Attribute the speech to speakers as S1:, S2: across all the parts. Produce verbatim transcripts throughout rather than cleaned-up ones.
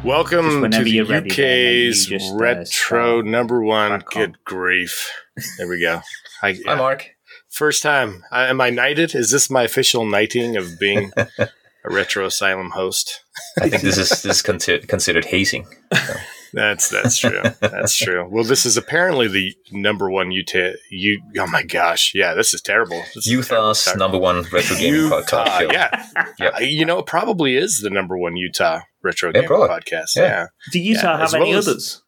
S1: Welcome to the
S2: you're ready,
S1: U K's
S2: then, just,
S1: retro
S2: uh,
S1: number one.
S2: dot com.
S1: Good grief! There we go. I, yeah.
S3: Hi, Mark.
S1: First time. I, am I knighted? Is this my official knighting of being a Retro Asylum host?
S3: I think this is this is considered, considered hazing. So.
S1: That's that's true. That's true. Well, this is apparently the number one Utah. You. Oh my gosh! Yeah, this is terrible. This is
S3: Utah's
S1: terrible.
S3: number one retro gaming
S1: Utah,
S3: podcast show.
S1: Yeah,
S3: Yep.
S1: You know, it probably is the number one Utah retro
S3: Yeah,
S1: gaming
S3: probably.
S1: podcast.
S3: Yeah.
S1: Yeah.
S2: Do Utah
S1: Yeah,
S2: have
S1: as
S2: any
S1: well as-
S2: others?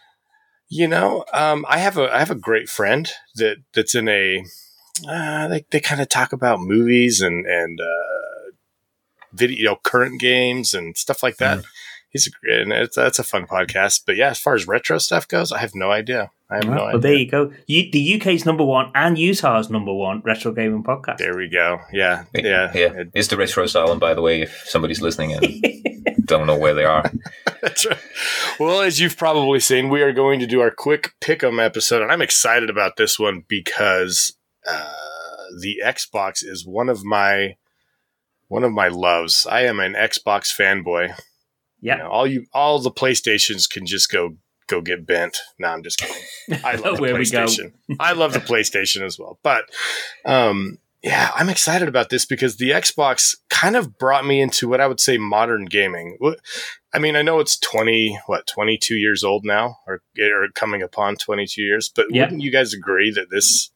S1: You know, um, I have a I have a great friend that that's in a. Uh, they they kind of talk about movies and and uh, video, you know, current games and stuff like that.
S3: Mhm.
S1: He's a, and it's, that's a fun podcast. But yeah, as far as retro stuff goes, I have no idea. I have no
S2: well,
S1: idea.
S2: there you go. You, the U K's number one and Utah's number one retro gaming podcast.
S1: There we go. Yeah, yeah,
S3: yeah. It's the Retro Asylum, by the way, if somebody's listening and don't know where they are.
S1: That's right. Well, as you've probably seen, we are going to do our quick pick'em episode, and I'm excited about this one because uh, the Xbox is one of my one of my loves. I am an Xbox fanboy.
S2: Yeah.
S1: You know, all you all the PlayStations can just go go get bent. No, I'm just kidding. I love the
S2: Where we go.
S1: PlayStation. I love the PlayStation as well. But um, yeah, I'm excited about this because the Xbox kind of brought me into what I would say modern gaming. What- I mean, I know it's twenty, what, twenty-two years old now, or, or coming upon twenty-two years. But
S2: Yeah.
S1: wouldn't you guys agree that this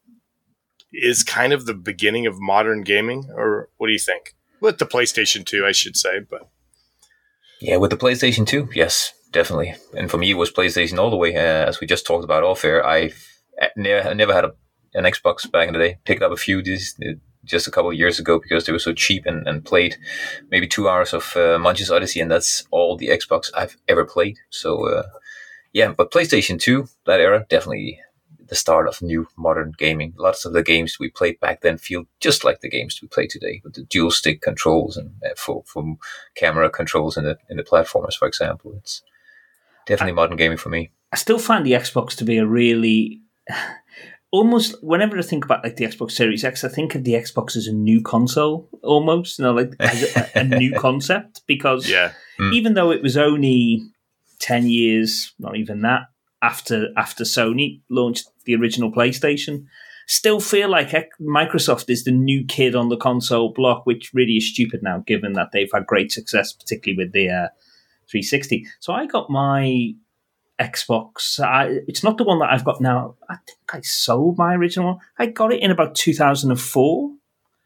S1: is kind of the beginning of modern gaming? Or what do you think? With the PlayStation two, I should say. But
S3: Yeah, with the PlayStation two, yes, definitely. And for me, it was PlayStation all the way. Uh, as we just talked about off air, I never, never had a, an Xbox back in the day. Picked up a few this, just a couple of years ago because they were so cheap, and, and played maybe two hours of uh, Munch's Odyssey, and that's all the Xbox I've ever played. So, uh, yeah, but PlayStation two, that era, definitely the start of new modern gaming. Lots of the games we played back then feel just like the games we play today, with the dual stick controls and uh, for, for camera controls in the in the platformers, for example. It's definitely modern gaming for me.
S2: I still find the Xbox to be a really almost whenever I think about like the Xbox Series X, I think of the Xbox as a new console almost, you know, like as a, a new concept because
S1: yeah,
S3: Mm.
S2: even though it was only ten years, not even that, after after Sony launched the original PlayStation, still feel like X- Microsoft is the new kid on the console block, which really is stupid now, given that they've had great success, particularly with the uh, three sixty. So I got my Xbox. I, it's not the one that I've got now. I think I sold my original one. I got it in about two thousand four,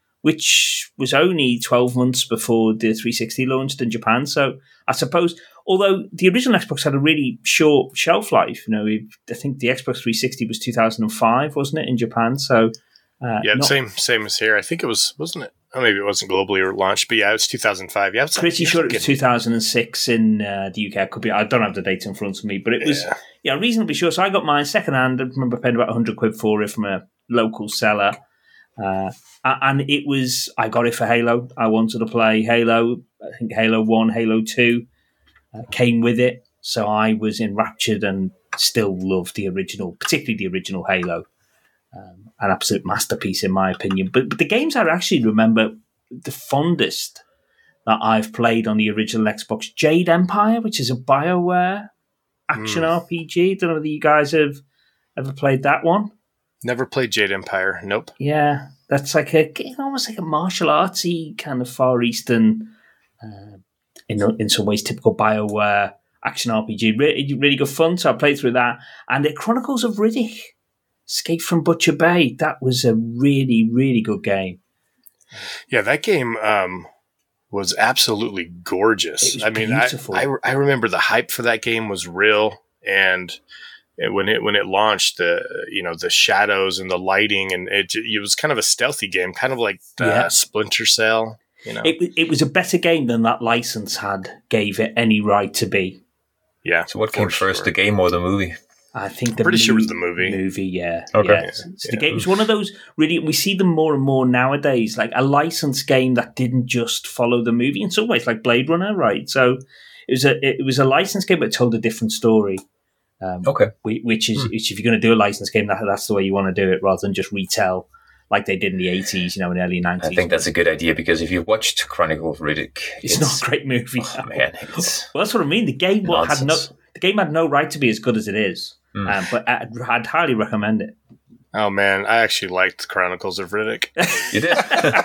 S2: which was only twelve months before the three sixty launched in Japan. So I suppose, although the original Xbox had a really short shelf life, you know, I think the Xbox three sixty was two thousand five, wasn't it, in Japan? So uh,
S1: yeah,
S2: not
S1: same same as here. I think it was, wasn't it? Oh, maybe it wasn't globally launched, but yeah, it was two thousand five. Yeah, it's
S2: pretty sure it was two thousand six in uh, the U K. I could be. I don't have the date in front of me, but it was
S1: Yeah.
S2: yeah reasonably sure. So I got mine second hand. I remember paying about one hundred quid for it from a local seller. Uh, and it was, I got it for Halo. I wanted to play Halo. I think Halo one, Halo two uh, came with it. So I was enraptured and still love the original, particularly the original Halo. Um, an absolute masterpiece in my opinion. But, but the games I actually remember the fondest that I've played on the original Xbox, Jade Empire, which is a BioWare action
S1: Mm.
S2: R P G. Don't know whether you guys have ever played that one.
S1: Never played Jade Empire. Nope.
S2: Yeah, that's like a almost like a martial artsy kind of Far Eastern, uh, in in some ways typical BioWare action R P G. Really, really good fun. So I played through that, and the Chronicles of Riddick, Escape from Butcher Bay. That was a really, really good game.
S1: Yeah, that game um, was absolutely gorgeous.
S2: It was
S1: I mean,
S2: beautiful.
S1: I, I I remember the hype for that game was real, and it- when it when it launched, the you know the shadows and the lighting, and it it was kind of a stealthy game, kind of like uh,
S2: Yeah.
S1: Splinter Cell. You know,
S2: It it was a better game than that license had gave it any right to be.
S1: yeah.
S3: So what
S1: for
S3: came first,
S1: sure.
S3: the game or the movie?
S2: I think the
S1: Pretty sure it was
S2: mo-
S1: the movie.
S2: Movie, yeah.
S3: Okay.
S2: Yeah.
S1: Yeah,
S2: So
S1: yeah.
S2: the game was one of those really. We see them more and more nowadays, like a licensed game that didn't just follow the movie. In some ways, like Blade Runner, right? So it was a it was a licensed game that told a different story. Um,
S3: Okay.
S2: whi- which is
S3: Hmm.
S2: which if you're going to do a licensed game, that that's the way you want to do it, rather than just retell like they did in the eighties, you know, and early nineties.
S3: I think that's a good idea because if you've watched Chronicle of Riddick,
S2: it's, it's not a great movie.
S3: Oh, man, it's
S2: well, that's what I mean. The game well, had no the game had no right to be as good as it is, mm. um, but I'd, I'd highly recommend it.
S1: Oh man, I actually liked Chronicles of Riddick.
S3: You did.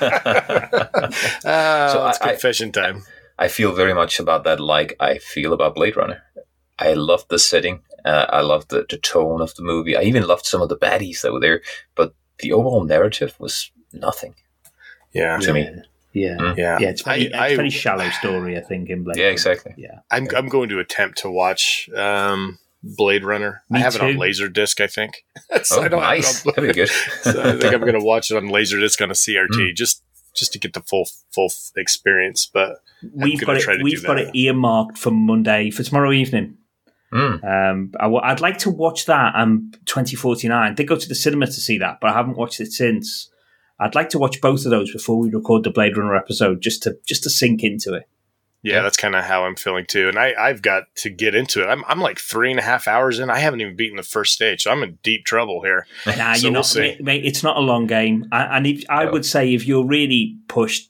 S1: uh, so it's I, confession time.
S3: I, I feel very much about that, like I feel about Blade Runner. I loved the setting. Uh, I loved the, the tone of the movie. I even loved some of the baddies that were there, but the overall narrative was nothing.
S1: Yeah,
S3: to me.
S2: Yeah,
S1: mm. yeah,
S2: yeah. It's, very, I, it's a very shallow story, I think. In Blade.
S3: Yeah, exactly.
S2: Yeah,
S1: I'm I'm going to attempt to watch um, Blade Runner.
S2: Me
S1: I have
S2: too.
S1: it on Laserdisc, I think.
S3: so oh, I don't nice. That'd be good.
S1: So I think I'm going to watch it on Laserdisc on a C R T mm. just just to get the full full experience. But
S2: we've got it. We've got it earmarked for Monday for tomorrow evening.
S3: Mm.
S2: Um, I w- I'd like to watch that. Um, twenty forty-nine. I did go to the cinema to see that, but I haven't watched it since. I'd like to watch both of those before we record the Blade Runner episode, just to just to sink into it.
S1: Yeah, that's kind of how I'm feeling too. And I, I've got to get into it. I'm I'm like three and a half hours in. I haven't even beaten the first stage, so I'm in deep trouble here.
S2: Nah,
S1: so
S2: you're
S1: we'll
S2: not,
S1: see.
S2: mate, mate. It's not a long game, I, and if, I
S3: no.
S2: would say if you're really pushed.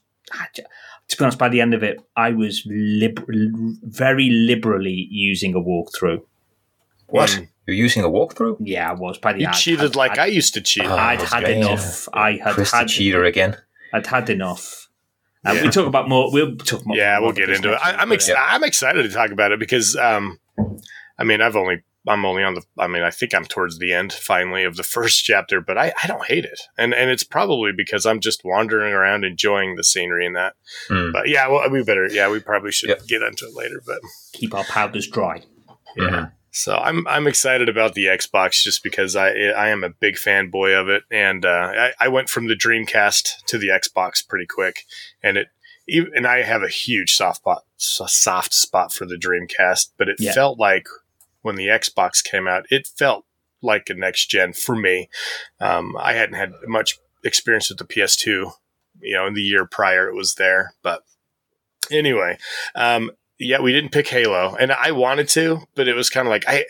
S2: To be honest, by the end of it, I was lib- very liberally using a walkthrough.
S3: What?
S1: Mm.
S3: You're using a walkthrough?
S2: Yeah, I was. By the
S1: You
S2: I'd,
S1: cheated
S2: I'd,
S1: like
S2: I'd,
S1: I used to cheat.
S3: Oh,
S2: I'd had
S3: great.
S2: enough. I had
S3: Chris
S2: had
S3: the cheater again.
S2: I'd had enough. Um,
S1: Yeah.
S2: We talk about more. We'll talk more.
S1: Yeah,
S2: more
S1: we'll get into it.
S2: next
S1: I,
S2: week,
S1: I'm
S2: but,
S1: ex-
S2: yeah.
S1: I'm excited to talk about it because, um, I mean, I've only I'm only on the. I mean, I think I'm towards the end finally of the first chapter, but I, I don't hate it, and and it's probably because I'm just wandering around enjoying the scenery and that.
S3: Mm.
S1: But yeah, well, we better. Yeah, we probably should
S3: Yep.
S1: get into it later, but
S2: Keep our powders dry.
S1: yeah.
S3: Mhm.
S1: So I'm I'm excited about the Xbox just because I I am a big fanboy of it, and uh, I, I went from the Dreamcast to the Xbox pretty quick, and it even, and I have a huge soft spot soft spot for the Dreamcast, but it
S2: Yeah.
S1: felt like when the Xbox came out, it felt like a next gen for me. Um, I hadn't had much experience with the P S two, you know, in the year prior it was there, but anyway. Um, Yeah, we didn't pick Halo, and I wanted to, but it was kind of like, I,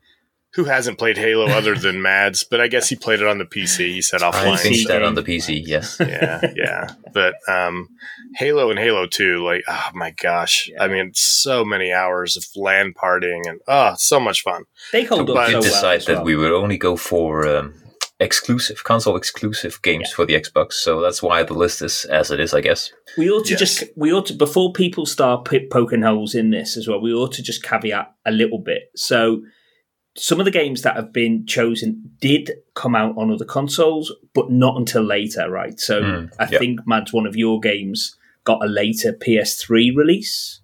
S1: who hasn't played Halo other than Mads? But I guess he played it on the P C. He said
S3: I
S1: offline.
S3: finished that
S2: game.
S3: on the P C, yes.
S1: yeah, yeah. But um, Halo and Halo two, like, oh my gosh.
S2: Yeah.
S1: I mean, so many hours of LAN partying, and oh, so much fun.
S2: They hold
S3: So
S2: up
S3: we
S2: so
S3: did
S2: well.
S3: decide
S2: as
S3: that
S2: well.
S3: we would only go for um, exclusive, console exclusive games
S2: Yeah.
S3: for the Xbox. So that's why the list is as it is, I guess.
S2: We ought to
S1: Yes.
S2: just we ought to before people start p- poking holes in this as well. We ought to just caveat a little bit. So some of the games that have been chosen did come out on other consoles, but not until later, right? So
S3: Mm,
S2: I
S3: yep.
S2: think, Mads, one of your games got a later P S three release.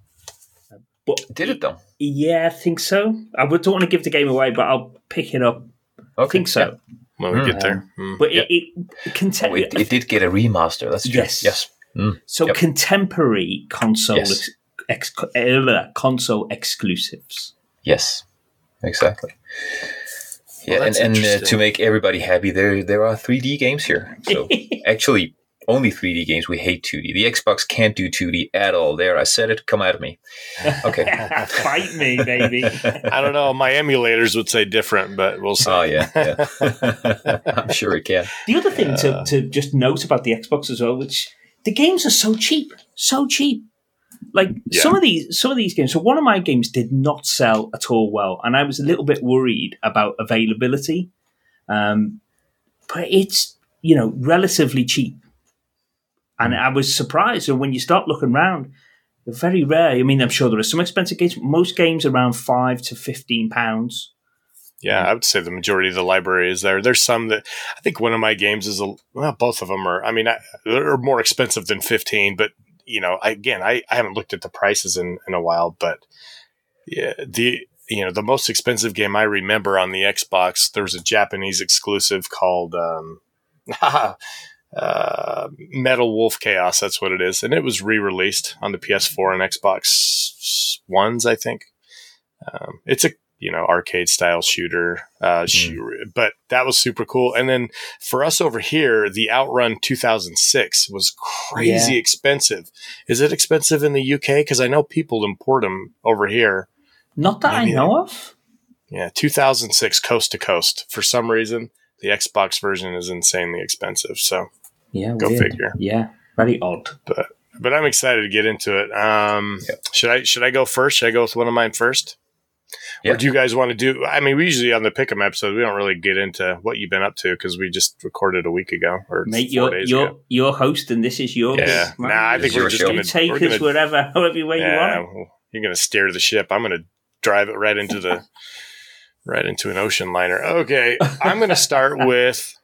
S2: But
S3: Did it though?
S2: yeah, I think so. I would- don't want to give the game away, but I'll pick it up.
S3: Okay.
S2: I think so.
S1: When we
S3: Mm.
S1: get there. Mm.
S2: But
S3: Yep.
S2: it, it, content-
S3: Oh, it, it did get a remaster. That's true.
S2: Yes.
S3: Yes. Mm.
S2: so
S3: Yep.
S2: contemporary console
S3: Yes.
S2: ex, uh, console exclusives.
S3: Yes. Exactly. Yeah,
S1: that's
S3: and, and uh,
S1: interesting.
S3: to make everybody happy, there there are three D games here. So actually, only three D games. We hate two D. The Xbox can't do two D at all. There, I said it. Come at me. Okay.
S2: Fight me, baby.
S1: I don't know. My emulators would say different, but we'll see.
S3: Oh yeah, yeah. I'm sure it can.
S2: The other thing to, to just note about the Xbox as well, which the games are so cheap, so cheap. Like
S1: Yeah.
S2: some of these, some of these games. So one of my games did not sell at all well, and I was a little bit worried about availability. Um, but it's you know relatively cheap, and I was surprised. And when you start looking around, they're very rare. I mean, I'm sure there are some expensive games. Most games around five to fifteen pounds.
S1: Yeah, I would say the majority of the library is there. There's some that I think one of my games is a well, both of them are. I mean, I, they're more expensive than fifteen, but you know, I, again, I, I haven't looked at the prices in, in a while. But yeah, the you know the most expensive game I remember on the Xbox, there was a Japanese exclusive called um, uh, Metal Wolf Chaos. That's what it is, and it was re-released on the P S four and Xbox Ones, I think. Um, it's a you know, arcade style shooter. Uh, sh- but that was super cool. And then for us over here, the Outrun two thousand six was crazy
S2: Yeah.
S1: expensive. Is it expensive in the U K? Because I know people import them over here.
S2: Not that
S1: Maybe
S2: I know of.
S1: Yeah, two thousand six coast to coast. For some reason, the Xbox version is insanely expensive. So
S2: Yeah,
S1: go
S2: weird.
S1: figure.
S2: Yeah, very odd.
S1: But but I'm excited to get into it. Um,
S3: Yep.
S1: Should I should I go first? Should I go with one of mine first?
S3: Yeah.
S1: Or do you guys want to do? I mean, we usually on the Pick'em episode we don't really get into what you've been up to because we just recorded a week ago or
S2: Mate,
S1: four
S2: you're
S1: days
S2: you're
S1: ago.
S2: you're host, and this is your
S1: Yeah,
S2: man.
S1: nah, I
S3: This
S1: think
S3: is
S1: we're
S3: your
S1: just
S3: show.
S1: gonna
S2: You take
S1: we're
S2: us
S1: gonna,
S2: wherever, however way you
S1: yeah,
S2: want.
S1: well, you're gonna steer the ship. I'm gonna drive it right into the right into an ocean liner. Okay, I'm gonna start with.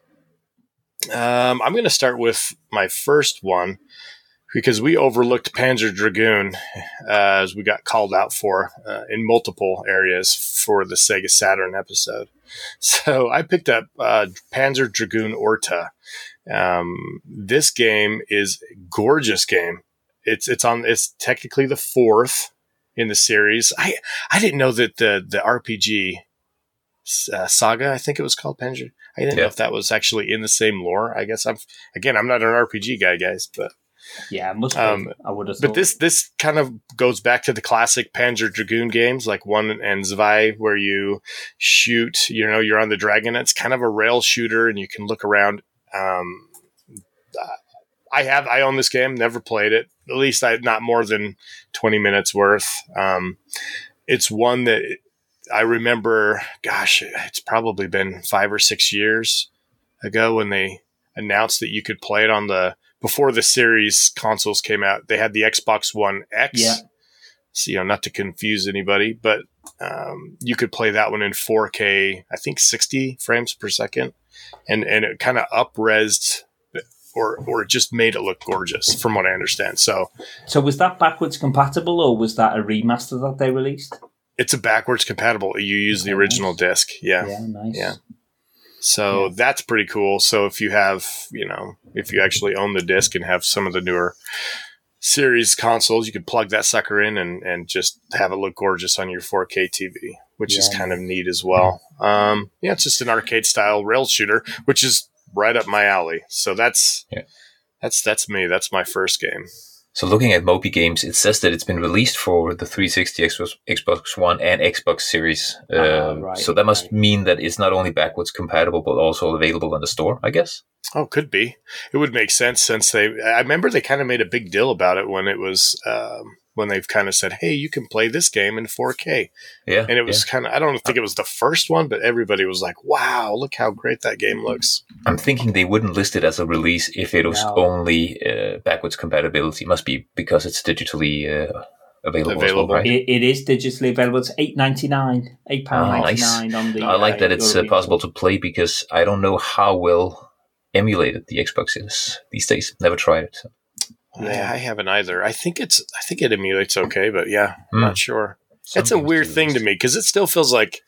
S1: Um, I'm gonna start with my first one. Because we overlooked Panzer Dragoon uh, as we got called out for uh, in multiple areas for the Sega Saturn episode. So I picked up uh, Panzer Dragoon Orta. Um, this game is a gorgeous game. It's it's on. It's technically the fourth in the series. I I didn't know that the the R P G uh, saga, I think it was called Panzer. I didn't
S3: Yeah.
S1: know if that was actually in the same lore. I guess I'm again. I'm not an R P G guy, guys, but.
S2: Yeah, it must be.
S1: Um,
S2: I would have thought.
S1: But this this kind of goes back to the classic Panzer Dragoon games, like One and Zwei, where you shoot. You know, you're on the Dragon. It's kind of a rail shooter, and you can look around. Um, I have I own this game. Never played it. At least I not more than twenty minutes worth. Um, it's one that I remember. Gosh, it's probably been five or six years ago when they announced that you could play it on the. Before the series consoles came out, they had the Xbox One X.
S2: Yeah.
S1: So, you know, not to confuse anybody, but um, you could play that one in four K, I think sixty frames per second. And and it kind of up-resed or, or it just made it look gorgeous, from what I understand. So
S2: So was that backwards compatible, or was that a remaster that they released?
S1: it's a backwards compatible. You use the
S2: Okay,
S1: original
S2: nice.
S1: disc. Yeah.
S2: Yeah, nice.
S1: Yeah. So
S2: Yeah.
S1: that's pretty cool. So if you have, you know, if you actually own the disc and have some of the newer series consoles, you could plug that sucker in and, and just have it look gorgeous on your four K T V, which is
S2: Yeah.
S1: kind of neat as well. Um, yeah, it's just an arcade style rail shooter, which is right up my alley. So that's,
S3: Yeah.
S1: that's, that's me. That's my first game.
S3: So looking at Moby Games, it says that it's been released for the three sixty, Xbox, Xbox One, and Xbox Series.
S2: Ah,
S3: Um,
S2: right,
S3: so that must
S2: right.
S3: mean that it's not only backwards compatible, but also available in the store, I guess.
S1: Oh, could be. It would make sense since they, I remember they kind of made a big deal about it when it was, um, when they've kind of said, hey, you can play this game in four K.
S3: Yeah.
S1: And it was kind of, I don't think it was the first one, but everybody was like, wow, look how great that game looks.
S3: I'm thinking they wouldn't list it as a release if it was
S2: No.
S3: only uh, backwards compatibility. It must be because it's digitally uh, available,
S1: Available.
S3: as well, right?
S2: It, it is digitally available. It's eight ninety nine, eight pound
S3: Oh,
S2: ninety
S3: nice.
S2: nine on the.
S3: I like
S2: uh,
S3: that it's uh,
S2: European
S3: possible to play because I don't know how well emulated the Xbox is these days. Never tried it. So.
S1: Yeah, I haven't either. I think it's, I think it emulates okay, but yeah, I'm
S3: Hmm.
S1: not sure.
S3: Some
S1: It's a
S3: games
S1: weird
S3: do
S1: thing
S3: this.
S1: to me because it still feels like,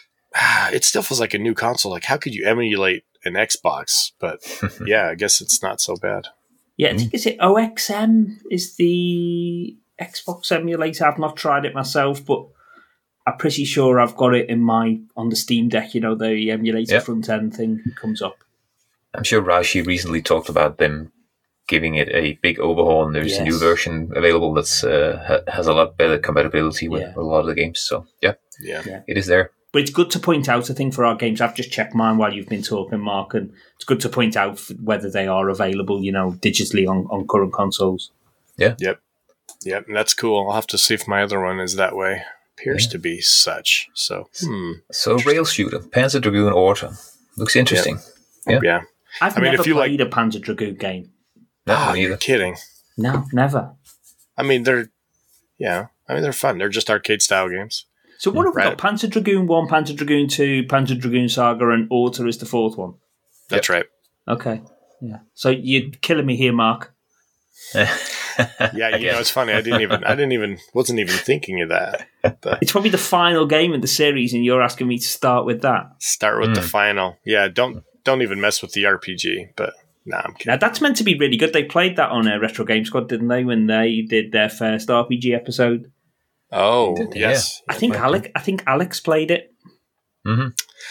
S1: ah, it still feels like a new console. Like, how could you emulate an Xbox? But yeah, I guess it's not so bad.
S2: Yeah, I think is it O X M is the Xbox emulator. I've not tried it myself, but I'm pretty sure I've got it in my on the Steam Deck. You know, the emulator
S3: Yeah.
S2: front end thing comes up.
S3: I'm sure Rashi recently talked about them giving it a big overhaul, and there's a new
S2: Yes.
S3: version available that's uh, ha- has a lot better compatibility with
S2: Yeah.
S3: a lot of the games. So yeah,
S1: Yeah.
S2: Yeah.
S3: it is there.
S2: But it's good to point out, I think, for our games. I've just checked mine while you've been talking, Mark, and it's good to point out f- whether they are available, you know, digitally on, on current consoles.
S1: Yep. Yep. And that's cool. I'll have to see if my other one is that way. Appears
S3: Yeah.
S1: to be such. So, hmm.
S3: So rail shooter, Panzer Dragoon Orta, looks interesting. Yeah.
S1: Yeah.
S2: I've
S1: I mean,
S2: never
S1: if you
S2: played a Panzer Dragoon game.
S3: No,
S1: Ah,
S3: me
S1: you're
S3: either.
S1: kidding.
S2: No, never.
S1: I mean, they're, yeah. I mean, they're fun. They're just arcade style games.
S2: So what have we
S1: Right.
S2: got? Panzer Dragoon one, Panzer Dragoon two, Panzer Dragoon Saga, and Orta is the fourth one.
S1: That's right.
S2: Okay. Yeah. So you're killing me here, Mark.
S1: Yeah,
S3: I
S1: you know,
S3: guess.
S1: it's funny. I didn't even, I didn't even, wasn't even thinking of that. But
S2: It's probably the final game in the series, and you're asking me to start with that.
S1: start with the
S3: Mm.
S1: final. Yeah, don't don't even mess with the R P G. But nah, I'm kidding.
S2: Now that's meant to be really good. They played that on a Retro Game Squad, didn't they? When they did their first R P G episode.
S1: Oh,
S3: Yeah.
S1: yes.
S2: I think
S3: Yeah.
S2: Alex. I think Alex played it.
S3: hmm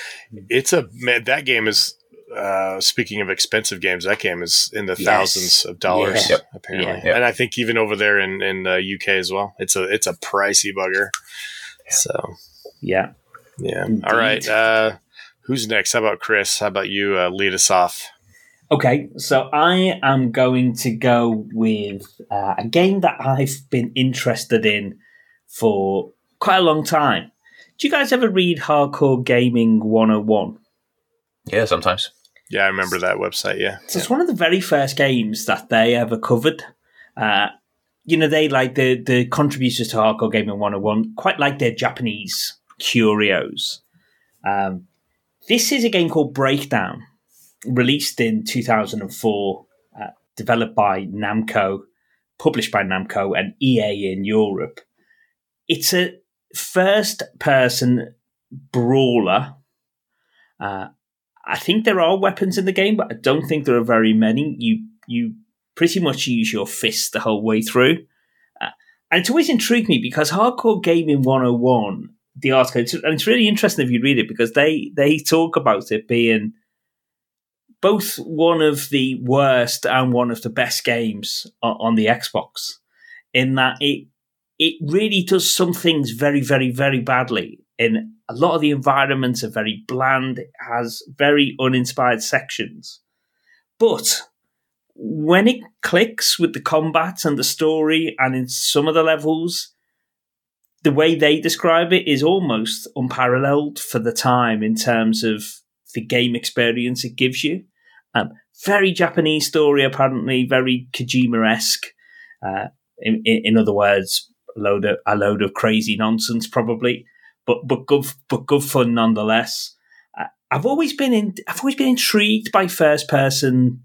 S1: It's a man, that game is. Uh, speaking of expensive games, that game is in the
S2: Yes.
S1: thousands of dollars
S2: Yeah.
S3: Yep.
S1: apparently,
S2: Yeah.
S1: and I think even over there in in the U K as well. It's a it's a pricey bugger. So
S2: Yeah.
S1: yeah.
S2: Indeed.
S1: All right. Uh, who's next? How about Chris? How about you uh, lead us off?
S2: Okay, so I am going to go with uh, a game that I've been interested in for quite a long time. Do you guys ever read Hardcore Gaming one oh one?
S3: Yeah, sometimes.
S1: Yeah, I remember that website, yeah.
S2: So it's one of the very first games that they ever covered. Uh, you know, they like the, the contributors to Hardcore Gaming one oh one, quite like their Japanese curios. Um, this is a game called Breakdown, released in two thousand four, uh, developed by Namco, published by Namco and E A in Europe. It's a first-person brawler. Uh, I think there are weapons in the game, but I don't think there are very many. You you pretty much use your fist the whole way through. Uh, and it's always intrigued me because Hardcore Gaming one oh one, the article, it's, and it's really interesting if you read it because they, they talk about it being both one of the worst and one of the best games on, on the Xbox, in that it it really does some things very, very, very badly. In a lot of the environments are very bland. It has very uninspired sections. But when it clicks with the combat and the story and in some of the levels, the way they describe it is almost unparalleled for the time in terms of the game experience it gives you. Um, very Japanese story, apparently, very Kojima-esque. Uh, in, in, in other words, a load of, a load of crazy nonsense, probably. But but good but good fun nonetheless. Uh, I've always been in. I've always been intrigued by first person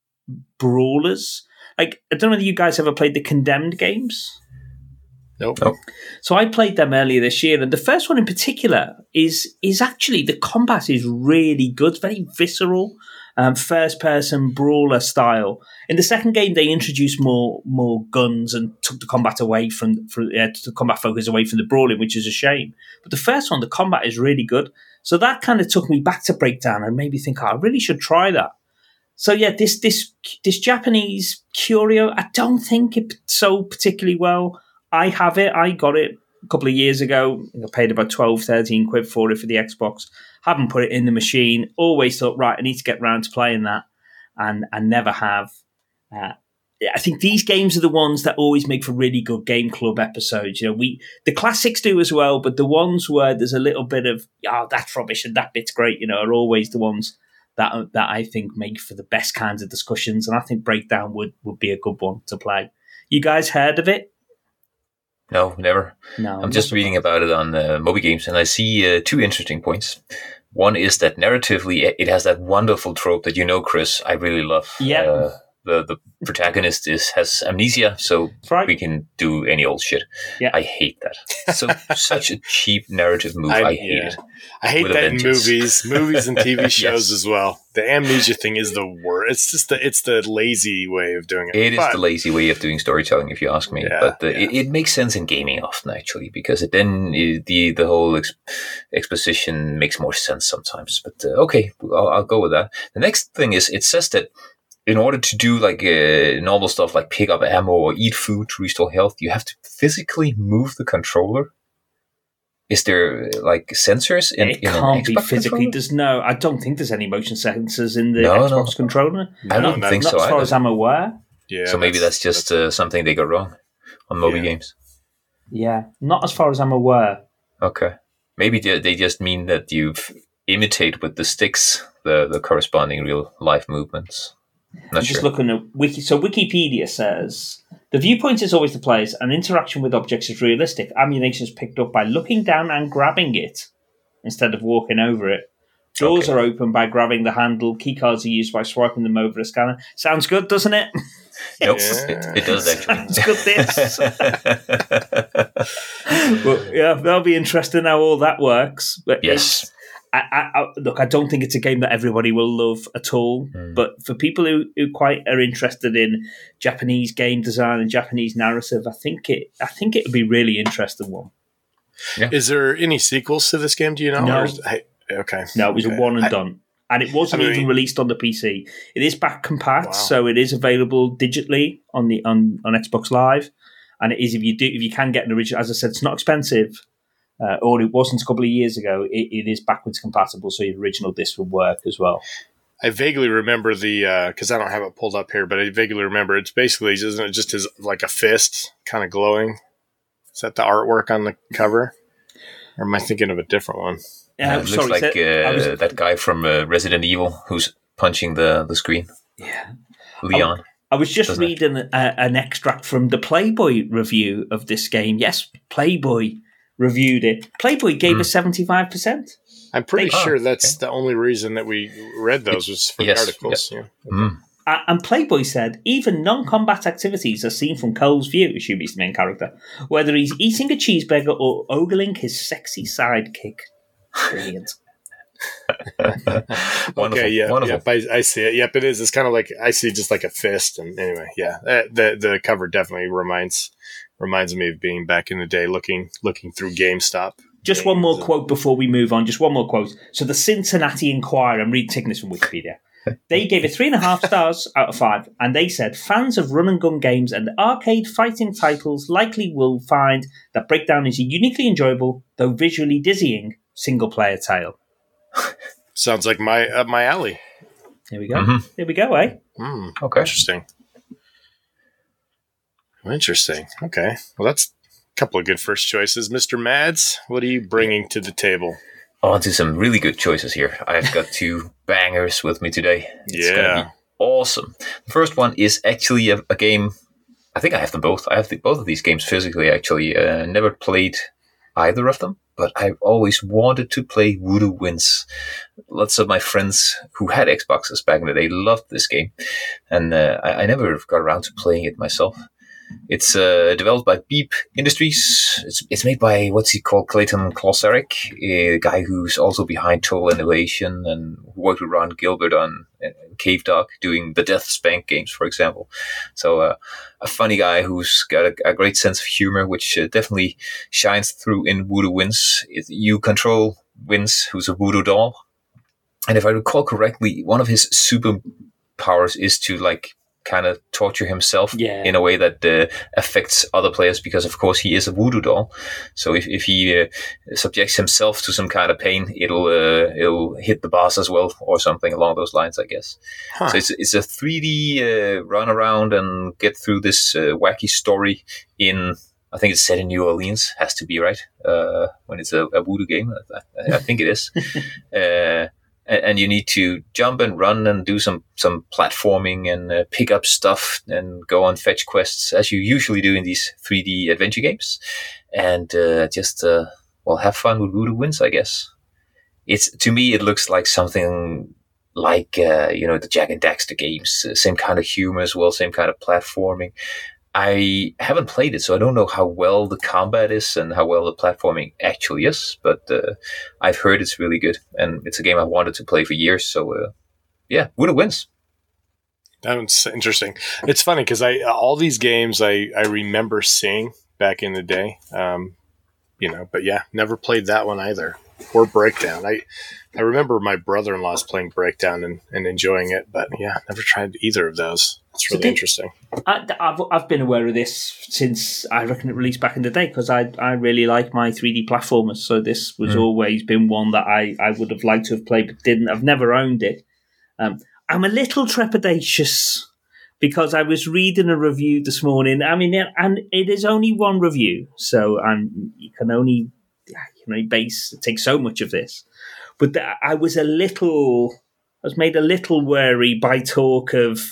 S2: brawlers. Like I don't know whether you guys ever played the Condemned games.
S1: Nope.
S3: Nope.
S2: So I played them earlier this year, and the first one in particular is is actually the combat is really good, very visceral, um, first person brawler style. In the second game, they introduced more more guns and took the combat away from, from uh, took the combat focus away from the brawling, which is a shame. But the first one, the combat is really good. So that kind of took me back to Breakdown and made me think, oh, I really should try that. So yeah, this this this Japanese curio, I don't think it sold particularly well. I have it. I got it a couple of years ago. I paid about twelve, thirteen quid for it for the Xbox. Haven't put it in the machine. Always thought, right, I need to get round to playing that, and and never have. Uh, I think these games are the ones that always make for really good game club episodes. You know, we the classics do as well, but the ones where there's a little bit of oh, that's rubbish and that bit's great, you know, are always the ones that that I think make for the best kinds of discussions. And I think Breakdown would would be a good one to play. You guys heard of it?
S3: No, never.
S2: No,
S3: I'm just reading about it on uh, Moby Games, and I see uh, two interesting points. One is that narratively, it has that wonderful trope that you know, Chris, I really love.
S2: Yeah.
S3: Uh, the the protagonist is has amnesia, so
S2: right.
S3: we can do any old shit.
S2: Yeah.
S3: I hate that. So such a cheap narrative move. I, I hate
S1: yeah.
S3: it.
S1: I hate
S3: With
S1: that
S3: a
S1: in
S3: vengeance.
S1: movies, movies and T V shows
S3: Yes.
S1: as well. The amnesia thing is the worst. It's just the it's the lazy way of doing it.
S3: It is
S1: But-
S3: the lazy way of doing storytelling, if you ask me.
S1: Yeah,
S3: but uh,
S1: yeah.
S3: it, it makes sense in gaming often, actually, because it then uh, the the whole ex- exposition makes more sense sometimes. But uh, okay, I'll, I'll go with that. The next thing is it says that in order to do like uh, normal stuff like pick up ammo or eat food to restore health, you have to physically move the controller. Is there uh, like sensors in,
S2: it
S3: in an
S2: can't be
S3: Xbox
S2: physically.
S3: controller?
S2: There's no. I don't think there's any motion sensors in the
S3: No,
S2: Xbox
S3: no.
S2: controller.
S3: I
S1: No,
S3: don't
S1: not-
S3: think
S2: Not
S3: so
S2: as far
S3: either.
S2: as I'm aware.
S1: Yeah,
S3: so maybe that's, just uh, something they got wrong on Moby
S1: Yeah.
S3: Games.
S2: Yeah, not as far as I'm aware.
S3: Okay. Maybe they, they just mean that you imitate with the sticks the, the corresponding real life movements. Not
S2: I'm
S3: sure.
S2: just looking at Wiki. So Wikipedia says the viewpoint is always the player's, and interaction with objects is realistic. Ammunition is picked up by looking down and grabbing it instead of walking over it. Doors
S3: Okay.
S2: are opened by grabbing the handle. Keycards are used by swiping them over a scanner. Sounds good, doesn't it?
S3: Nope,
S1: Yeah.
S3: it, it does actually.
S2: Sounds good. This. Well, yeah, that'll be interesting how all that works. But
S3: Yes.
S2: it's- I, I, I, look, I don't think it's a game that everybody will love at all.
S3: Mm.
S2: But for people who, who quite are interested in Japanese game design and Japanese narrative, I think it. I think it would be a really interesting one.
S1: Is there any sequels to this game? Do you know?
S2: No.
S1: Or is- I- okay.
S2: No, it was
S1: Okay.
S2: a one and
S1: I-
S2: done. And it wasn't
S1: I mean-
S2: even released on the P C. It is back compat,
S1: Wow.
S2: so it is available digitally on the on, on Xbox Live. And it is if you do if you can get an original. As I said, it's not expensive. uh, or it wasn't a couple of years ago, it, it is backwards compatible, so your original disc would work as well.
S1: I vaguely remember the, because uh, I don't have it pulled up here, but I vaguely remember it's basically, isn't it just his, like a fist kind of glowing? Is that the artwork on the cover? Or am I thinking of a different one?
S3: Yeah, it looks sorry, like uh, was, that guy from uh, Resident Evil who's punching the, the screen.
S2: Yeah.
S3: Leon.
S2: I, I was just reading a, an extract from the Playboy review of this game. Yes, Playboy reviewed it. Playboy gave mm. us seventy-five percent.
S1: I'm pretty
S2: they,
S1: sure
S2: oh,
S1: that's
S2: okay.
S1: the only reason that we read those was for
S3: yes,
S1: the articles.
S3: Yeah.
S1: Yeah.
S3: Mm.
S2: Uh, and Playboy said, even non-combat activities are seen from Cole's view, assuming he's the main character, whether he's eating a cheeseburger or ogling his sexy sidekick. Brilliant.
S1: okay, yeah,
S3: wonderful.
S1: yeah, I, I see it. Yep, it is. It's kind of like I see just like a fist. And anyway, yeah, uh, the the cover definitely reminds reminds me of being back in the day, looking looking through GameStop.
S2: Just one more quote before we move on. Just one more quote. So the Cincinnati Enquirer, I'm reading taking this from Wikipedia. They gave it three and a half stars out of five, and they said fans of run and gun games and arcade fighting titles likely will find that Breakdown is a uniquely enjoyable, though visually dizzying, single-player tale.
S1: Sounds like my uh, my alley.
S2: Here we go. Mm-hmm. Here we go, eh?
S1: Mm, okay. Interesting. Interesting. Okay. Well, that's a couple of good first choices. Mister Mads, what are you bringing to the table?
S3: On to some really good choices here. I've got two bangers with me today. It's
S1: yeah.
S3: Gonna be awesome. The first one is actually a, a game. I think I have them both. I have the, both of these games physically, actually. Uh, never played either of them, but I've always wanted to play Voodoo Wins. Lots of my friends who had Xboxes back in the day loved this game, and uh, I, I never got around to playing it myself. It's uh, developed by Beep Industries. It's it's made by, what's he called, Clayton Klosaric, a guy who's also behind Total Annihilation and who worked with Ron Gilbert on uh, Cave Dog, doing the Death Spank games, for example. So uh, a funny guy who's got a, a great sense of humor, which uh, definitely shines through in Voodoo Wins. It, you control Wins, who's a voodoo doll. And if I recall correctly, one of his superpowers is to, like, kind of torture himself
S2: yeah.
S3: in a way that uh, affects other players, because of course he is a voodoo doll. So if, if he uh, subjects himself to some kind of pain, it'll uh, it'll hit the boss as well, or something along those lines, I guess. Huh. So it's it's a three D uh, run around and get through this uh, wacky story in, I think it's set in New Orleans, has to be, right? Uh, when it's a, a voodoo game, I, I think it is. uh, And you need to jump and run and do some, some platforming and uh, pick up stuff and go on fetch quests, as you usually do in these three D adventure games. And uh, just, uh, well, have fun with Voodoo Wins, I guess. It's, to me, it looks like something like, uh, you know, the Jak and Daxter games. Uh, same kind of humor as well, same kind of platforming. I haven't played it, so I don't know how well the combat is and how well the platforming actually is, but uh, I've heard it's really good, and it's a game I've wanted to play for years, so uh, yeah, Voodoo Wins.
S1: That's interesting. It's funny, because I all these games I, I remember seeing back in the day, um, you know, but yeah, never played that one either, or Breakdown. I I remember my brother-in-law's playing Breakdown and, and enjoying it, but yeah, never tried either of those. It's really so did, interesting.
S2: I, I've I've been aware of this since I reckon it released back in the day, because I I really like my three D platformers. So this was mm. always been one that I, I would have liked to have played, but didn't. I've never owned it. Um, I'm a little trepidatious because I was reading a review this morning. I mean, and it is only one review, so I'm you can only you know base take so much of this. But I was a little, I was made a little wary by talk of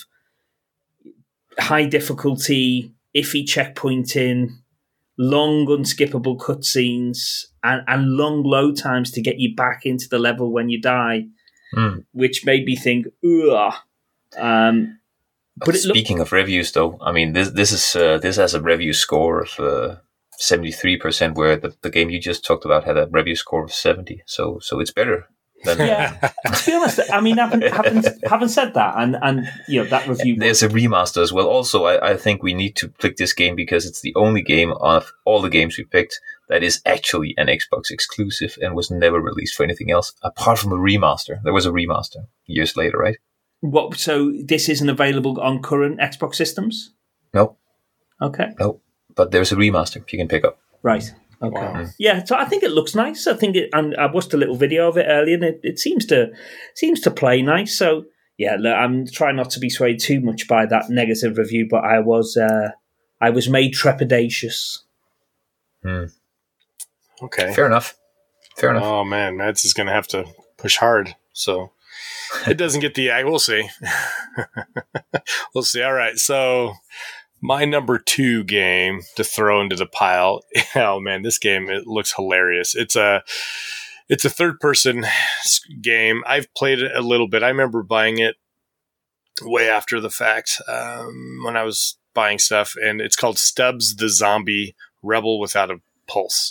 S2: high difficulty, iffy checkpointing, long unskippable cutscenes, and, and long load times to get you back into the level when you die, mm. which made me think, ugh. Um,
S3: but speaking lo- of reviews, though, I mean, this this is uh, this has a review score of uh, seventy-three percent, where the, the game you just talked about had a review score of seventy. So so it's better. Than
S2: yeah, to be honest, I mean, having, having, having said that, and, and you know that review,
S3: there's a remaster as well. Also, I, I think we need to pick this game because it's the only game of all the games we picked that is actually an Xbox exclusive and was never released for anything else apart from a remaster. There was a remaster years later, right?
S2: What? So this isn't available on current Xbox systems?
S3: No.
S2: Okay.
S3: No, but there's a remaster you can pick up.
S2: Right. Okay.
S1: Wow.
S2: Yeah, so I think it looks nice. I think it, and I watched a little video of it earlier, and it, it seems to seems to play nice. So yeah, look, I'm trying not to be swayed too much by that negative review, but I was uh, I was made trepidatious.
S3: Hmm.
S1: Okay.
S3: Fair enough. Fair enough.
S1: Oh man, Mads is going to have to push hard. So it doesn't get the ag. We'll see. We'll see. All right. So my number two game to throw into the pile. Oh man, this game, it looks hilarious. It's a it's a third person game. I've played it a little bit. I remember buying it way after the fact um, when I was buying stuff, and it's called Stubbs the Zombie Rebel Without a Pulse.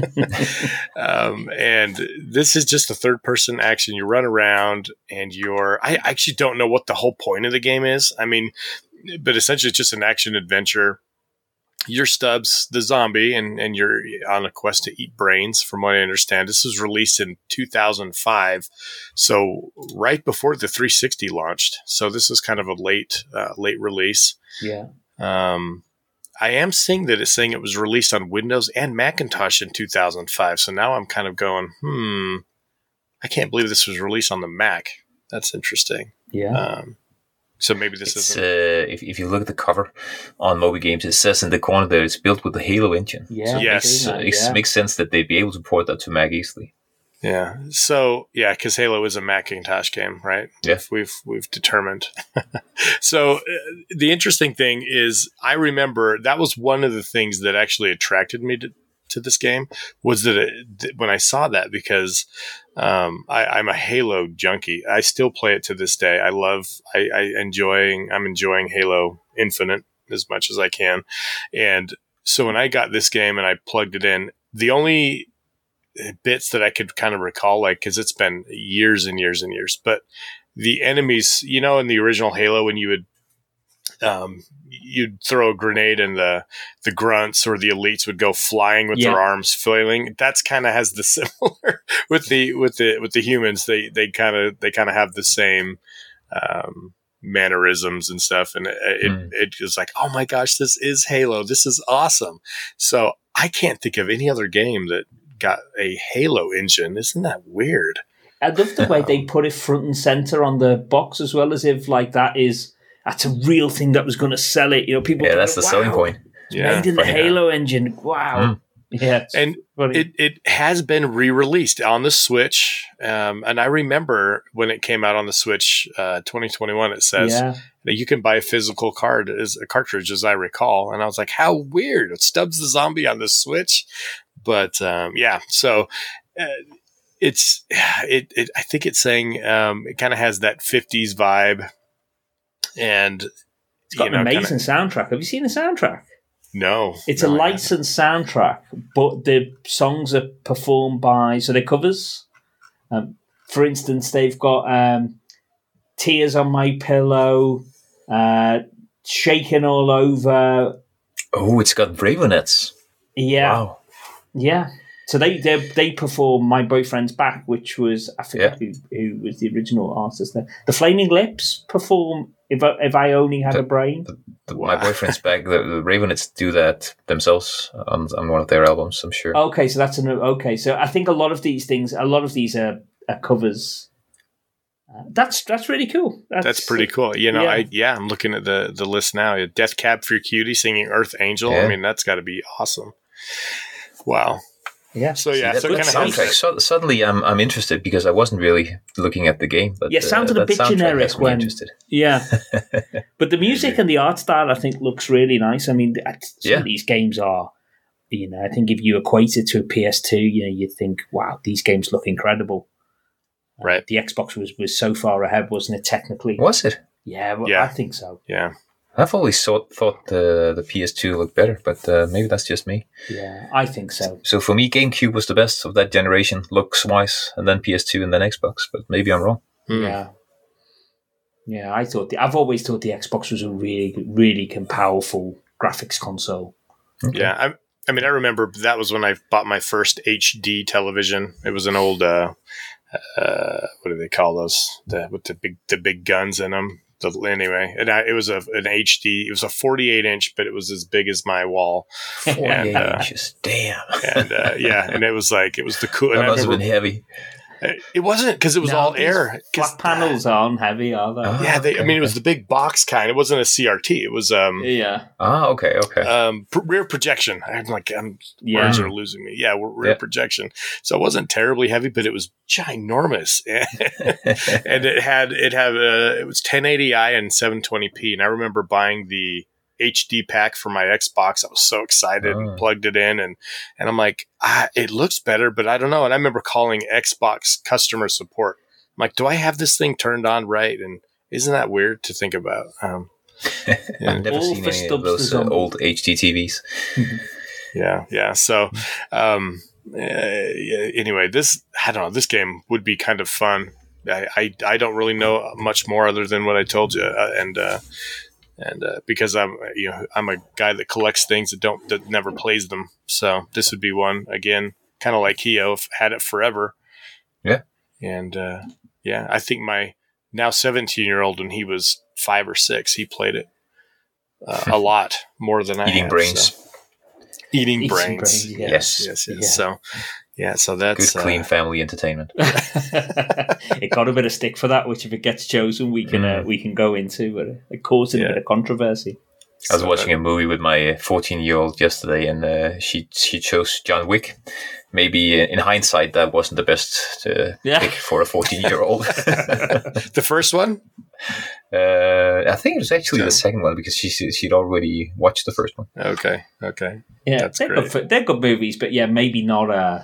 S1: um, and this is just a third person action. You run around and you're, I actually don't know what the whole point of the game is. I mean, but essentially it's just an action adventure. You're Stubbs the zombie, and, and you're on a quest to eat brains, from what I understand. This was released in two thousand five, so right before the three sixty launched. So this is kind of a late, uh, late release.
S2: Yeah.
S1: Um, I am seeing that it's saying it was released on Windows and Macintosh in two thousand five. So now I'm kind of going, hmm, I can't believe this was released on the Mac. That's interesting.
S2: Yeah.
S1: Um, so maybe this
S3: It's,
S1: isn't.
S3: uh, if, if you look at the cover on Moby Games, it says in the corner there it's built with the Halo engine.
S2: Yeah.
S3: So it
S1: Yes.
S3: makes, uh, it
S2: Yeah.
S3: makes sense that they'd be able to port that to Mac easily.
S1: Yeah. So yeah, because Halo is a Macintosh game, right?
S3: Yeah.
S1: We've we've determined. So uh, the interesting thing is, I remember that was one of the things that actually attracted me to, to this game, was that it, when I saw that, because um, I, I'm a Halo junkie. I still play it to this day. I love. I, I enjoying. I'm enjoying Halo Infinite as much as I can, and so when I got this game and I plugged it in, the only bits that I could kind of recall, like, because it's been years and years and years, but the enemies, you know, in the original Halo, when you would um, you'd throw a grenade and the the grunts or the elites would go flying with
S2: Yeah.
S1: their arms flailing. That's kind of has the similar with the with the with the humans. They they kind of they kind of have the same um, mannerisms and stuff, and it,
S3: Mm.
S1: it it was like, oh my gosh, this is Halo. This is awesome. So I can't think of any other game that got a Halo engine. Isn't that weird?
S2: I love the way they put it front and center on the box, as well, as if like that is that's a real thing that was going to sell it. You know, people.
S3: Yeah,
S2: go,
S3: that's the
S2: wow,
S3: selling point.
S2: It's made in the
S3: funny,
S2: Halo engine. Wow.
S3: Mm.
S2: Yeah, it's
S1: And
S2: funny.
S1: It it has been re-released on the Switch, um, and I remember when it came out on the Switch, uh, twenty twenty-one. It says
S2: yeah.
S1: that you can buy a physical card as a cartridge, as I recall, and I was like, "How weird!" It's Stubbs the Zombie on the Switch, but um, yeah. So uh, it's it, it. I think it's saying um, it kind of has that fifties vibe, and
S2: It's got
S1: you know,
S2: an
S1: kinda-
S2: amazing soundtrack. Have you seen the soundtrack?
S1: no,
S2: It's
S1: no,
S2: a
S1: I haven't.
S2: licensed soundtrack, but the songs are performed by, so they're covers. Um, for instance, they've got um, Tears on My Pillow, uh, Shaking All Over.
S3: Oh, it's got Bravenets.
S2: Yeah,
S3: Wow.
S2: yeah. So they they they perform My Boyfriend's Back, which was, I forget who, who was the original artist there. The Flaming Lips perform If I, if I Only Had a Brain.
S3: The,
S1: Wow.
S3: My Boyfriend's Back. The, the Ravenets do that themselves on, on one of their albums, I'm sure.
S2: Okay, so that's an okay. So I think a lot of these things, a lot of these are, are covers. Uh, that's that's really cool.
S1: That's pretty cool. You know,
S2: yeah.
S1: I yeah, I'm looking at the the list now. Death Cab for Cutie singing Earth Angel. I
S3: Yeah.
S1: mean, that's got to be awesome. Wow.
S2: Yeah.
S1: So
S3: See,
S1: yeah,
S3: that,
S1: so
S3: that
S1: kind of
S3: soundtrack. So, suddenly, I'm I'm interested because I wasn't really looking at the game. But
S2: Yeah, it sounded
S3: uh,
S2: a
S3: that
S2: bit
S3: soundtrack
S2: generic
S3: has me
S2: when-
S3: interested.
S2: Yeah, but the music and the art style, I think, looks really nice. I mean, th- some
S3: Yeah.
S2: of these games are, you know, I think if you equate it to a P S two, you know, you'd think, wow, these games look incredible. Uh,
S1: Right.
S2: the Xbox was, was so far ahead, wasn't it? Technically,
S3: Was it?
S2: yeah, well,
S1: Yeah.
S2: I think so.
S1: yeah.
S3: I've always thought thought the the P S two looked better, but uh, maybe that's just me.
S2: Yeah, I think so.
S3: So for me, GameCube was the best of that generation, looks wise, and then P S two and then Xbox. But maybe I'm wrong.
S1: Hmm.
S2: Yeah, yeah. I thought the, I've always thought the Xbox was a really, really powerful graphics console.
S3: Okay.
S1: Yeah, I, I mean, I remember that was when I bought my first H D television. It was an old, uh, uh, what do they call those? The with the big the big guns in them. the anyway, and I, it was a an H D. It was a forty-eight inch, but it was as big as my wall.
S3: forty-eight uh, inches, damn.
S1: And uh, yeah, and it was like it was the cool.
S3: That
S1: and
S3: must
S1: I
S3: have been heavy.
S1: It wasn't because it was
S2: no,
S1: all air.
S2: Flat panels aren't heavy, are they?
S3: Oh,
S1: yeah, they,
S3: okay,
S1: I mean, it was
S3: okay.
S1: the big box kind. It wasn't a C R T. It was um
S2: Yeah.
S3: Ah, okay, okay.
S1: um pr- rear projection. I'm like, I'm
S2: Yeah.
S1: words are losing me. Yeah, rear
S3: Yeah.
S1: projection. So it wasn't terribly heavy, but it was ginormous, and it had it had uh, it was ten eighty i and seven twenty p. And I remember buying the H D pack for my Xbox. I was so excited
S3: Oh.
S1: and plugged it in, and and I'm like, ah, it looks better, but I don't know. And I remember calling Xbox customer support. I'm like, do I have this thing turned on right? And isn't that weird to think about? Um,
S3: I've never
S2: All
S3: seen
S2: for
S3: any of
S2: Stubbs
S3: those uh,
S2: design.
S3: old H D T Vs.
S1: yeah, yeah. So, um, uh, yeah, anyway, this I don't know. This game would be kind of fun. I I, I don't really know much more other than what I told you, uh, and. Uh, And uh, because I'm, you know, I'm a guy that collects things that don't, that never plays them. So this would be one again, kind of like Hio, had it forever.
S3: Yeah.
S1: And uh, yeah, I think my now seventeen year old, when he was five or six, he played it uh, a lot more than I
S3: Eating
S1: have,
S3: brains.
S1: so. Eating,
S2: Eating
S1: brains.
S2: brains, yeah.
S1: Yes, yes, yes.
S2: Yeah.
S1: So yeah, so
S3: Good,
S1: that's
S3: clean
S1: uh,
S3: family entertainment.
S2: It got a bit of stick for that, which if it gets chosen, we can uh,
S3: Mm.
S2: we can go into, but it caused a
S1: Yeah.
S2: bit of controversy.
S3: I was
S1: so
S3: watching
S1: that-
S3: a movie with my fourteen-year-old yesterday, and uh, she she chose John Wick. Maybe uh, in hindsight, that wasn't the best uh,
S2: Yeah.
S3: pick for a fourteen-year-old.
S1: the first one.
S3: uh, I think it was actually
S1: Yeah.
S3: the second one because she she'd already watched the first one.
S1: Okay, okay.
S2: Yeah,
S1: That's
S2: they're
S1: great.
S2: good, they're good movies, but yeah, maybe not uh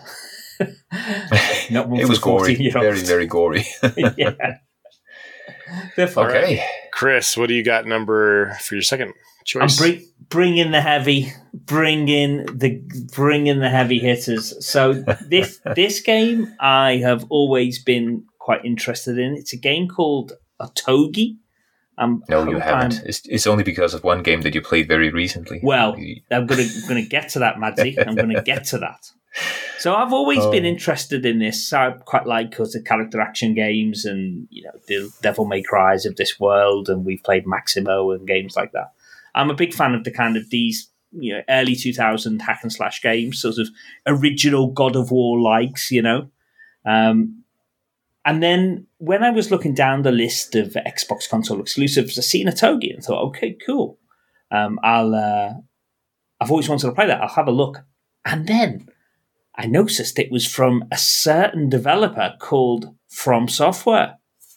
S2: not one
S3: It
S2: for
S3: was gory,
S2: fourteen-year-olds.
S3: very very gory.
S2: Yeah, they're fun.
S3: Okay,
S1: Chris, what do you got number for your second
S2: I'm
S1: choice?
S2: bring, bringing the heavy, bringing the bringing the heavy hitters. So this this game I have always been quite interested in. It's a game called Otogi. Um,
S3: no, you
S2: hope
S3: haven't.
S2: I'm-
S3: It's, it's only because of one game that you played very recently.
S2: Well,
S3: You-
S2: I'm gonna gonna get to that, Madsy. I'm gonna get to that. So I've always
S3: Oh.
S2: been interested in this. I quite like because of character action games and you know the Devil May Cries of this world, and we've played Maximo and games like that. I'm a big fan of the kind of these you know early two thousand hack and slash games, sort of original God of War likes, you know. Um, and then when I was looking down the list of Xbox console exclusives, I seen Otogi and thought, okay, cool. Um, I'll. Uh, I've always wanted to play that. I'll have a look. And then I noticed it was from a certain developer called From Software.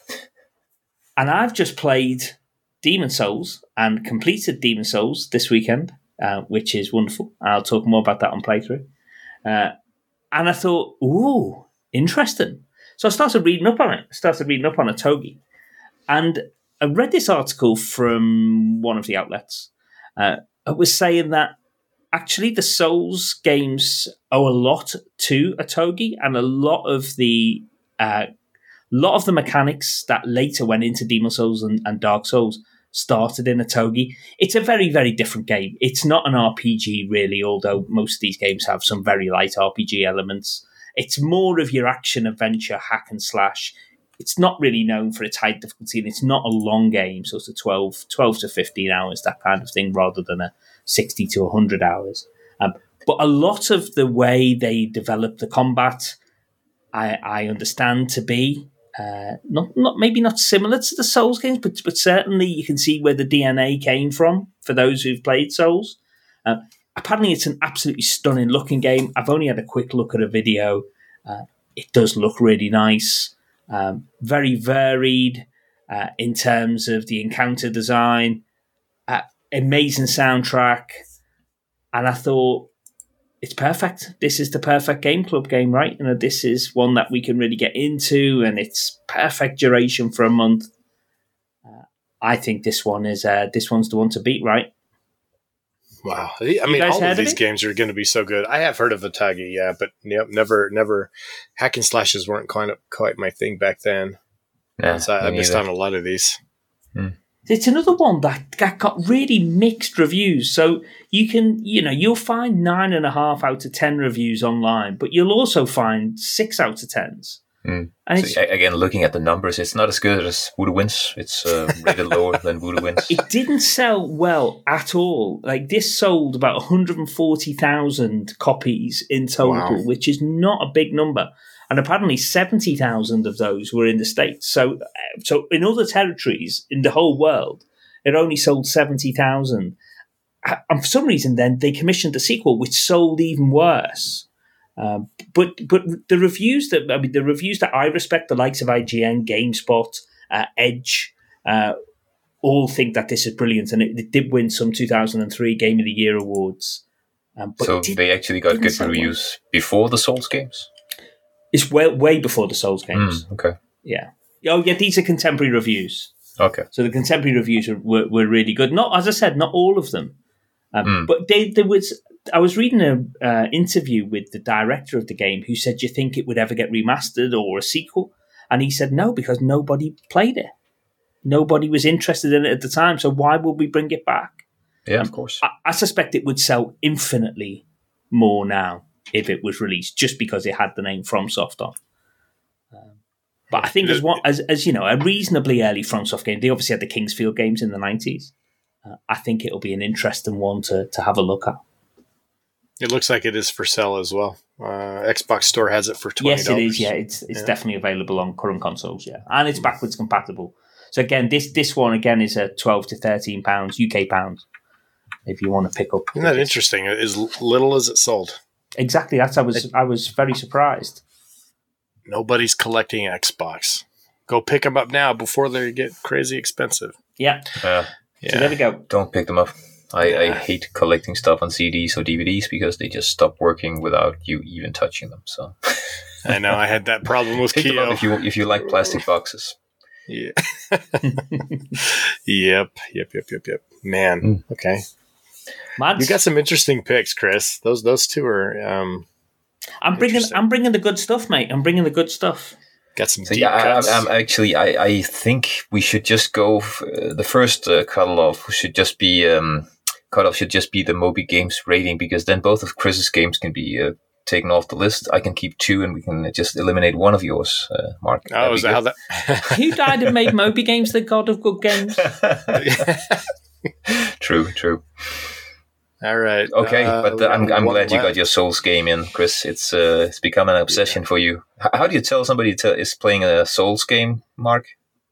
S2: And I've just played Demon Souls and completed Demon Souls this weekend, uh, which is wonderful. I'll talk more about that on playthrough. Uh, and I thought, ooh, interesting. So I started reading up on it. I started reading up on Otogi. And I read this article from one of the outlets. Uh, it was saying that actually the Souls games owe a lot to Otogi, and a lot of the uh, lot of the mechanics that later went into Demon Souls and, and Dark Souls started in Otogi. It's a very, very different game. It's not an R P G really, although most of these games have some very light R P G elements. It's more of your action adventure hack and slash. It's not really known for its high difficulty, and it's not a long game, so it's a twelve, twelve to fifteen hours, that kind of thing, rather than a sixty to one hundred hours. Um, but a lot of the way they develop the combat, I, I understand to be uh, not, not maybe not similar to the Souls games, but, but certainly you can see where the D N A came from for those who've played Souls. Uh, apparently, it's an absolutely stunning looking game. I've only had a quick look at a video. Uh, it does look really nice. Um, very varied uh, in terms of the encounter design, uh, amazing soundtrack, and I thought it's perfect. This is the perfect Game Club game, right? You know, this is one that we can really get into, and it's perfect duration for a month. Uh, I think this one is uh, this one's the one to beat, right?
S1: Wow. I mean,
S2: guys
S1: all
S2: heard
S1: of
S2: of
S1: these
S2: it?
S1: games are going to be so good. I have heard of Otogi, yeah, but yep, never, never. Hack and slashes weren't quite quite my thing back then.
S3: Yeah,
S1: So I, I
S3: me
S1: missed
S3: neither.
S1: on a lot of these.
S2: It's another one that, that got really mixed reviews. So you can, you know, you'll find nine and a half out of ten reviews online, but you'll also find six out of tens.
S3: Mm.
S2: And
S3: so, again, looking at the numbers, it's not as good as Voodoo Wins. It's uh, rated lower than Voodoo Wins.
S2: It didn't sell well at all. Like, this sold about one hundred forty thousand copies in total, wow. which is not a big number. And apparently seventy thousand of those were in the States. So, so in other territories in the whole world, it only sold seventy thousand. And for some reason, then, they commissioned a sequel, which sold even worse. Um, but but the reviews that I mean the reviews that I respect, the likes of I G N, GameSpot, uh, Edge, uh, all think that this is brilliant, and it, it did win some two thousand three Game of the Year awards. Um, but
S3: so
S2: did,
S3: they actually got good reviews well. before the Souls games.
S2: It's way way before the Souls games.
S3: Mm, okay.
S2: Yeah. Oh yeah, these are contemporary reviews.
S3: Okay.
S2: So the contemporary reviews were, were, were really good. Not as I said, not all of them, um, mm. but they there was. I was reading an uh, interview with the director of the game who said, do you think it would ever get remastered or a sequel? And he said, no, because nobody played it. Nobody was interested in it at the time, so why would we bring it back?
S3: Yeah, of course.
S2: I, I suspect it would sell infinitely more now if it was released, just because it had the name FromSoft on. Um, but I think as, one, as, as you know, a reasonably early FromSoft game, they obviously had the Kingsfield games in the nineties. Uh, I think it'll be an interesting one to, to have a look at.
S1: It looks like it is for sale as well. Uh, Xbox Store has it for twenty dollars.
S2: Yes, it is. Yeah, it's it's yeah. definitely available on current consoles. Yeah, and it's backwards compatible. So again, this this one again is a twelve to thirteen pounds U K pounds. If you want to pick up,
S1: isn't that interesting? As little as it sold.
S2: Exactly. That's I was I was very surprised.
S1: Nobody's collecting Xbox. Go pick them up now before they get crazy expensive.
S2: Yeah.
S3: Uh,
S2: yeah. So there we go.
S3: Don't pick them up. I, I hate collecting stuff on C Ds or D V Ds because they just stop working without you even touching them. So
S1: I know I had that problem with
S3: Pick
S1: Keo.
S3: Them up if you if you like plastic boxes.
S1: Yeah. yep. Yep. Yep. Yep. Yep. Man. Mm. Okay.
S2: Mads?
S1: You got some interesting picks, Chris. Those those two are. Um,
S2: I'm bringing I'm bringing the good stuff, mate. I'm bringing the good stuff.
S1: Got some
S3: so
S1: deep
S3: yeah,
S1: cuts.
S3: I'm, I'm actually, I, I think we should just go. F- uh, the first uh, cutoff should just be. Um, Cutoff should just be the Moby Games rating, because then both of Chris's games can be uh, taken off the list. I can keep two, and we can just eliminate one of yours, uh, Mark.
S1: Oh, is that how that?
S2: Who died and made Moby Games the god of good games?
S3: True, true.
S1: All right.
S3: Okay,
S1: uh,
S3: but uh, I'm I'm glad you
S1: left.
S3: got your Souls game in, Chris. It's uh, it's become an obsession yeah. for you. H- how do you tell somebody to, is playing a Souls game, Mark?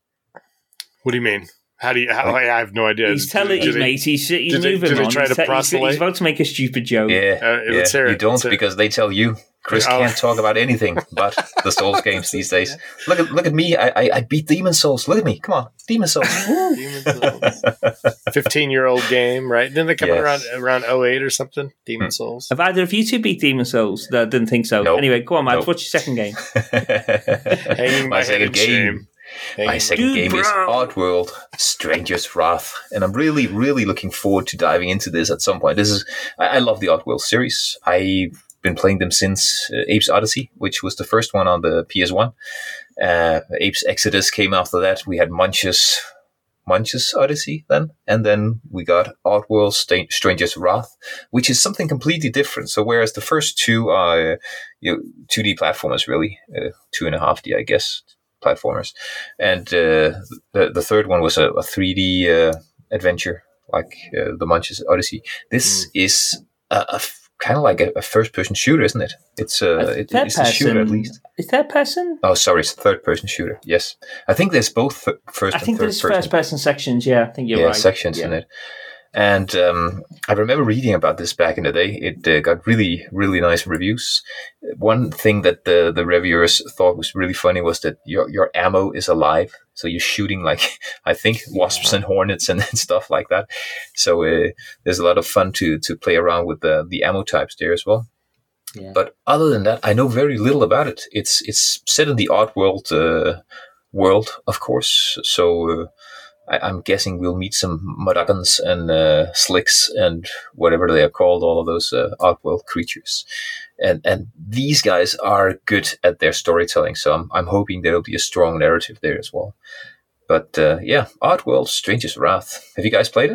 S1: What do you mean? How do you? How, I have no idea.
S2: He's telling you, mate. He's, he's moving
S1: they, do they
S2: on.
S1: Try
S2: he's,
S1: to
S2: te- he's, he's about to make a stupid joke.
S3: Yeah,
S1: uh,
S3: yeah.
S1: Let's hear it.
S3: You don't
S1: let's
S3: because they tell you. Chris oh. can't talk about anything but the Souls games these days. Look at look at me. I, I I beat Demon Souls. Look at me. Come on, Demon Souls.
S1: Demon Souls. Fifteen-year-old game, right? Didn't they come yes. around around oh eight or something? Demon hmm. Souls.
S2: Have either of you two beat Demon Souls? No, I didn't think so.
S3: Nope.
S2: Anyway, go on, Matt.
S3: Nope.
S2: What's your second game?
S1: Hanging my,
S3: my second game.
S1: Shame.
S3: My second
S2: Dude,
S3: game
S2: bro.
S3: is Oddworld: Stranger's Wrath, and I'm really, really looking forward to diving into this at some point. This is I, I love the Oddworld series. I've been playing them since uh, Apes Odyssey, which was the first one on the P S one. Uh, Apes Exodus came after that. We had Munch's Munch's Odyssey then, and then we got Oddworld: St- Stranger's Wrath, which is something completely different. So whereas the first two are you know, two D platformers, really uh, two and a half D, I guess. Platformers, and uh, the the third one was a, a three D uh, adventure like uh, the Munch's Odyssey. This mm. is a, a f- kind of like a, a first person shooter, isn't it? It's a, a it, it's a shooter at least.
S2: Is third person?
S3: Oh, sorry, it's a third person shooter. Yes, I think there's both th- first.
S2: I think
S3: and third
S2: there's
S3: person.
S2: first person sections. Yeah, I think you're
S3: yeah,
S2: right.
S3: sections
S2: yeah.
S3: in it. And um, I remember reading about this back in the day. It uh, got really, really nice reviews. One thing that the, the reviewers thought was really funny was that your your ammo is alive. So you're shooting like, I think, wasps and hornets and, and stuff like that. So uh, there's a lot of fun to to play around with the, the ammo types there as well.
S2: Yeah.
S3: But other than that, I know very little about it. It's, it's set in the Oddworld uh, world, of course. So... Uh, I, I'm guessing we'll meet some Mudokons and uh, Slicks and whatever they are called, all of those uh, Oddworld creatures. And and these guys are good at their storytelling, so I'm, I'm hoping there'll be a strong narrative there as well. But uh, yeah, Oddworld: Stranger's Wrath. Have you guys played it?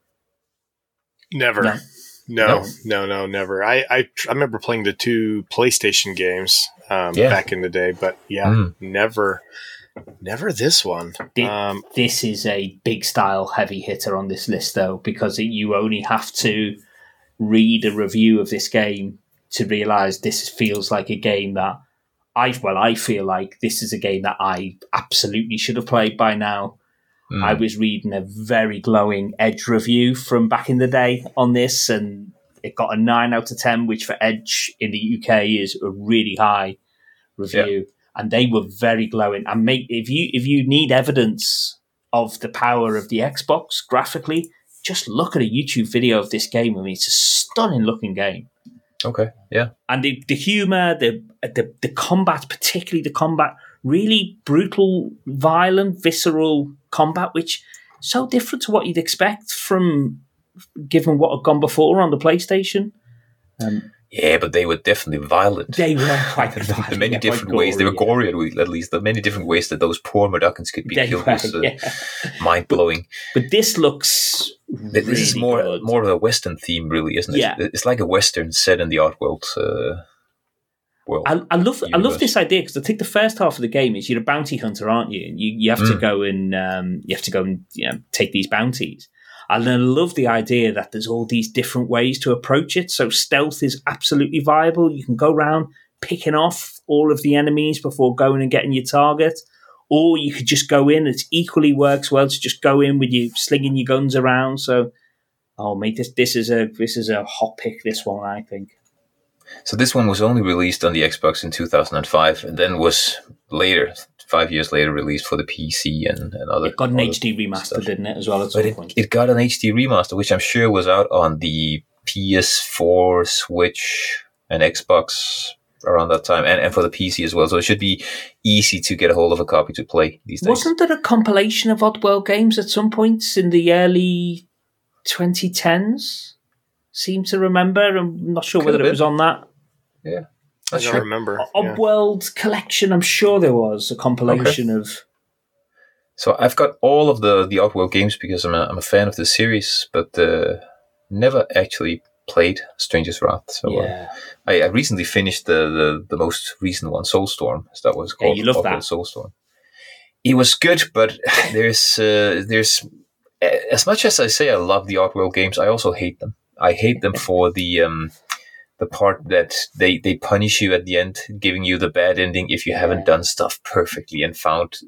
S1: Never. No. No, no, no, no, never. I, I, I remember playing the two PlayStation games, um,
S3: Yeah.
S1: back in the day. But yeah,
S3: Mm.
S1: never, never this one.
S2: Thi-
S1: Um,
S2: This is a big style heavy hitter on this list, though, because it, you only have to read a review of this game to realize this feels like a game that I, well, I feel like this is a game that I absolutely should have played by now.
S3: Mm.
S2: I was reading a very glowing Edge review from back in the day on this, and it got a nine out of ten, which for Edge in the U K is a really high review. And they were very glowing. And make if you if you need evidence of the power of the Xbox graphically, just look at a YouTube video of this game. I mean, it's a stunning looking game.
S3: Okay, yeah.
S2: And the, the humor, the, the the combat, particularly the combat, really brutal, violent, visceral combat, which is so different to what you'd expect from given what had gone before on the PlayStation. Um,
S3: Yeah, but they were definitely violent.
S2: they were quite violent.
S3: the many
S2: yeah,
S3: different
S2: quite
S3: ways, they were
S2: gory,
S3: gory at least, the many different ways that those poor Mudokons could be
S2: They
S3: killed
S2: were,
S3: was uh,
S2: yeah.
S3: mind-blowing.
S2: But this looks
S3: This
S2: really
S3: is more
S2: good.
S3: more of a Western theme, really, isn't it?
S2: Yeah.
S3: It's like a Western set in the Oddworld uh, world.
S2: I, I love I love
S3: universe.
S2: this idea because I think the first half of the game is you're a bounty hunter, aren't you? And you, you have to
S3: Mm.
S2: go and um, you have to go and you know, take these bounties. And I love the idea that there's all these different ways to approach it. So stealth is absolutely viable. You can go around picking off all of the enemies before going and getting your target. Or you could just go in. It equally works well to just go in with you slinging your guns around. So, oh mate, this this is a this is a hot pick. This one, I think.
S3: So this one was only released on the Xbox in two thousand five, and then was later, five years later, released for the P C and, and other.
S2: It got an
S3: other
S2: H D remaster,
S3: stuff.
S2: didn't it, as well at
S3: But
S2: some
S3: it,
S2: point?
S3: it got an H D remaster, which I'm sure was out on the P S four, Switch, and Xbox around that time, and, and for the P C as well. So it should be easy to get a hold of a copy to play these days.
S2: Wasn't there a compilation of Oddworld games at some points in the early twenty tens? Seem to remember. I'm not sure
S3: Could
S2: whether
S3: have
S2: it was on that.
S3: Yeah.
S1: I
S3: Not
S1: don't
S3: sure.
S1: remember. Yeah.
S2: Oddworld collection, I'm sure there was a compilation of.
S3: So I've got all of the, the Oddworld games because I'm a, I'm a fan of the series, but uh, never actually played Stranger's Wrath. So uh,
S2: Yeah.
S3: I, I recently finished the, the, the most recent one, Soulstorm, as that was
S2: Yeah,
S3: called.
S2: you love
S3: Oddworld
S2: that.
S3: Soulstorm. It was good, but there's uh, there's as much as I say I love the Oddworld games, I also hate them. I hate them for the um, the part that they, they punish you at the end, giving you the bad ending if you haven't done stuff perfectly and found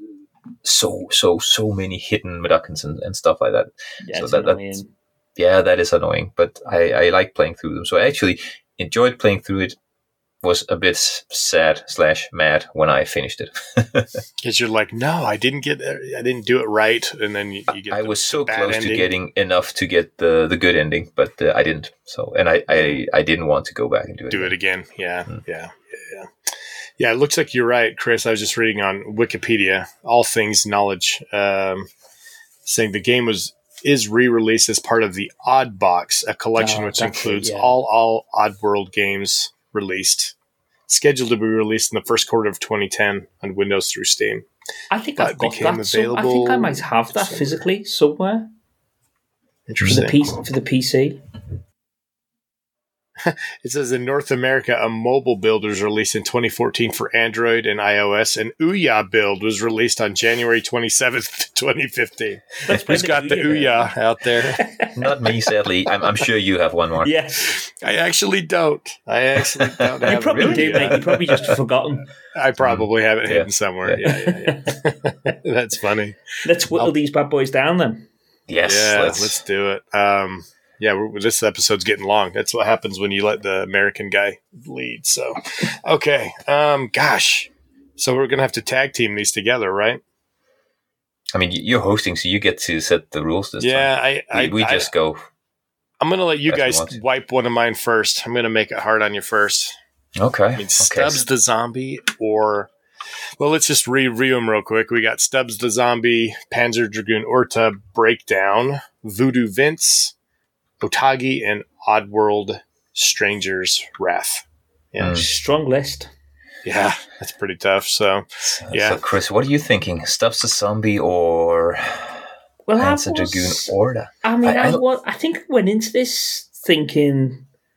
S3: so so so many hidden Mudokons and, and stuff like that.
S2: Yeah,
S3: So
S2: it's
S3: that- that-
S2: annoying.
S3: Yeah, that is annoying, but I, I like playing through them. So I actually enjoyed playing through it. Was a bit sad slash mad when I finished it.
S1: Because you're like, no, I didn't get there. I didn't do it right. And then you, you get
S3: I
S1: the-
S3: was so
S1: the bad
S3: close
S1: ending.
S3: to getting enough to get the, the good ending, but uh, I didn't. So, and I, I, I didn't want to go back and do it.
S1: do it
S3: again.
S1: again. Yeah,
S3: Hmm.
S1: yeah, yeah, yeah. Yeah, it looks like you're right, Chris. I was just reading on Wikipedia, all things knowledge, um, saying the game was is re-released as part of the Odd Box, a collection
S2: Oh,
S1: which
S2: that's it,
S1: includes
S2: yeah.
S1: all all Oddworld games released, scheduled to be released in the first quarter of twenty ten on Windows through Steam.
S2: I think
S1: But
S2: I've got
S1: became
S2: that. Some, I think I
S1: available
S2: might have that
S1: somewhere.
S2: physically somewhere for
S1: Interesting.
S2: the P- for the P C.
S1: It says in North America, a mobile build was released in twenty fourteen for Android and iOS. An Ouya build was released on January twenty-seventh, twenty fifteen.
S2: Let's
S1: Who's
S2: play
S1: got the Ouya out there?
S3: Not me, sadly. I'm, I'm sure you have one more.
S2: Yeah,
S1: I actually don't. I actually don't have
S2: you probably
S1: an
S2: do,
S1: Ouya.
S2: mate. You probably just forgotten.
S1: I probably have it
S3: Yeah.
S1: hidden somewhere. Yeah, yeah, yeah. That's funny.
S2: Let's whittle
S1: I'll-
S2: these bad boys down then.
S3: Yes,
S1: yeah,
S3: let's,
S1: let's, do it. Um, yeah, we're, this episode's getting long. That's what happens when you let the American guy lead. So, okay. Um, gosh. So we're going to have to tag team these together, right?
S3: I mean, you're hosting, so you get to set the rules this
S1: Yeah,
S3: time.
S1: I, I,
S3: We, we
S1: I,
S3: just go.
S1: I'm going to let you
S3: as we
S1: guys
S3: want to.
S1: wipe one of mine first. I'm going to make it hard on you first.
S3: Okay.
S1: I mean,
S3: okay.
S1: Stubbs the Zombie or... Well, let's just review them real quick. We got Stubbs the Zombie, Panzer Dragoon Orta, Breakdown, Voodoo Vince, Otagi, and Oddworld Stranger's Wrath. Yeah,
S3: Mm.
S2: Strong list.
S1: yeah, that's pretty tough. So,
S3: So,
S1: yeah.
S3: so, Chris, what are you thinking? Stubbs the Zombie or
S2: Well, I
S3: Panzer Dragoon
S2: was,
S3: Order?
S2: I mean,
S3: I-
S2: I,
S3: I-
S2: wa- I think I went into this thinking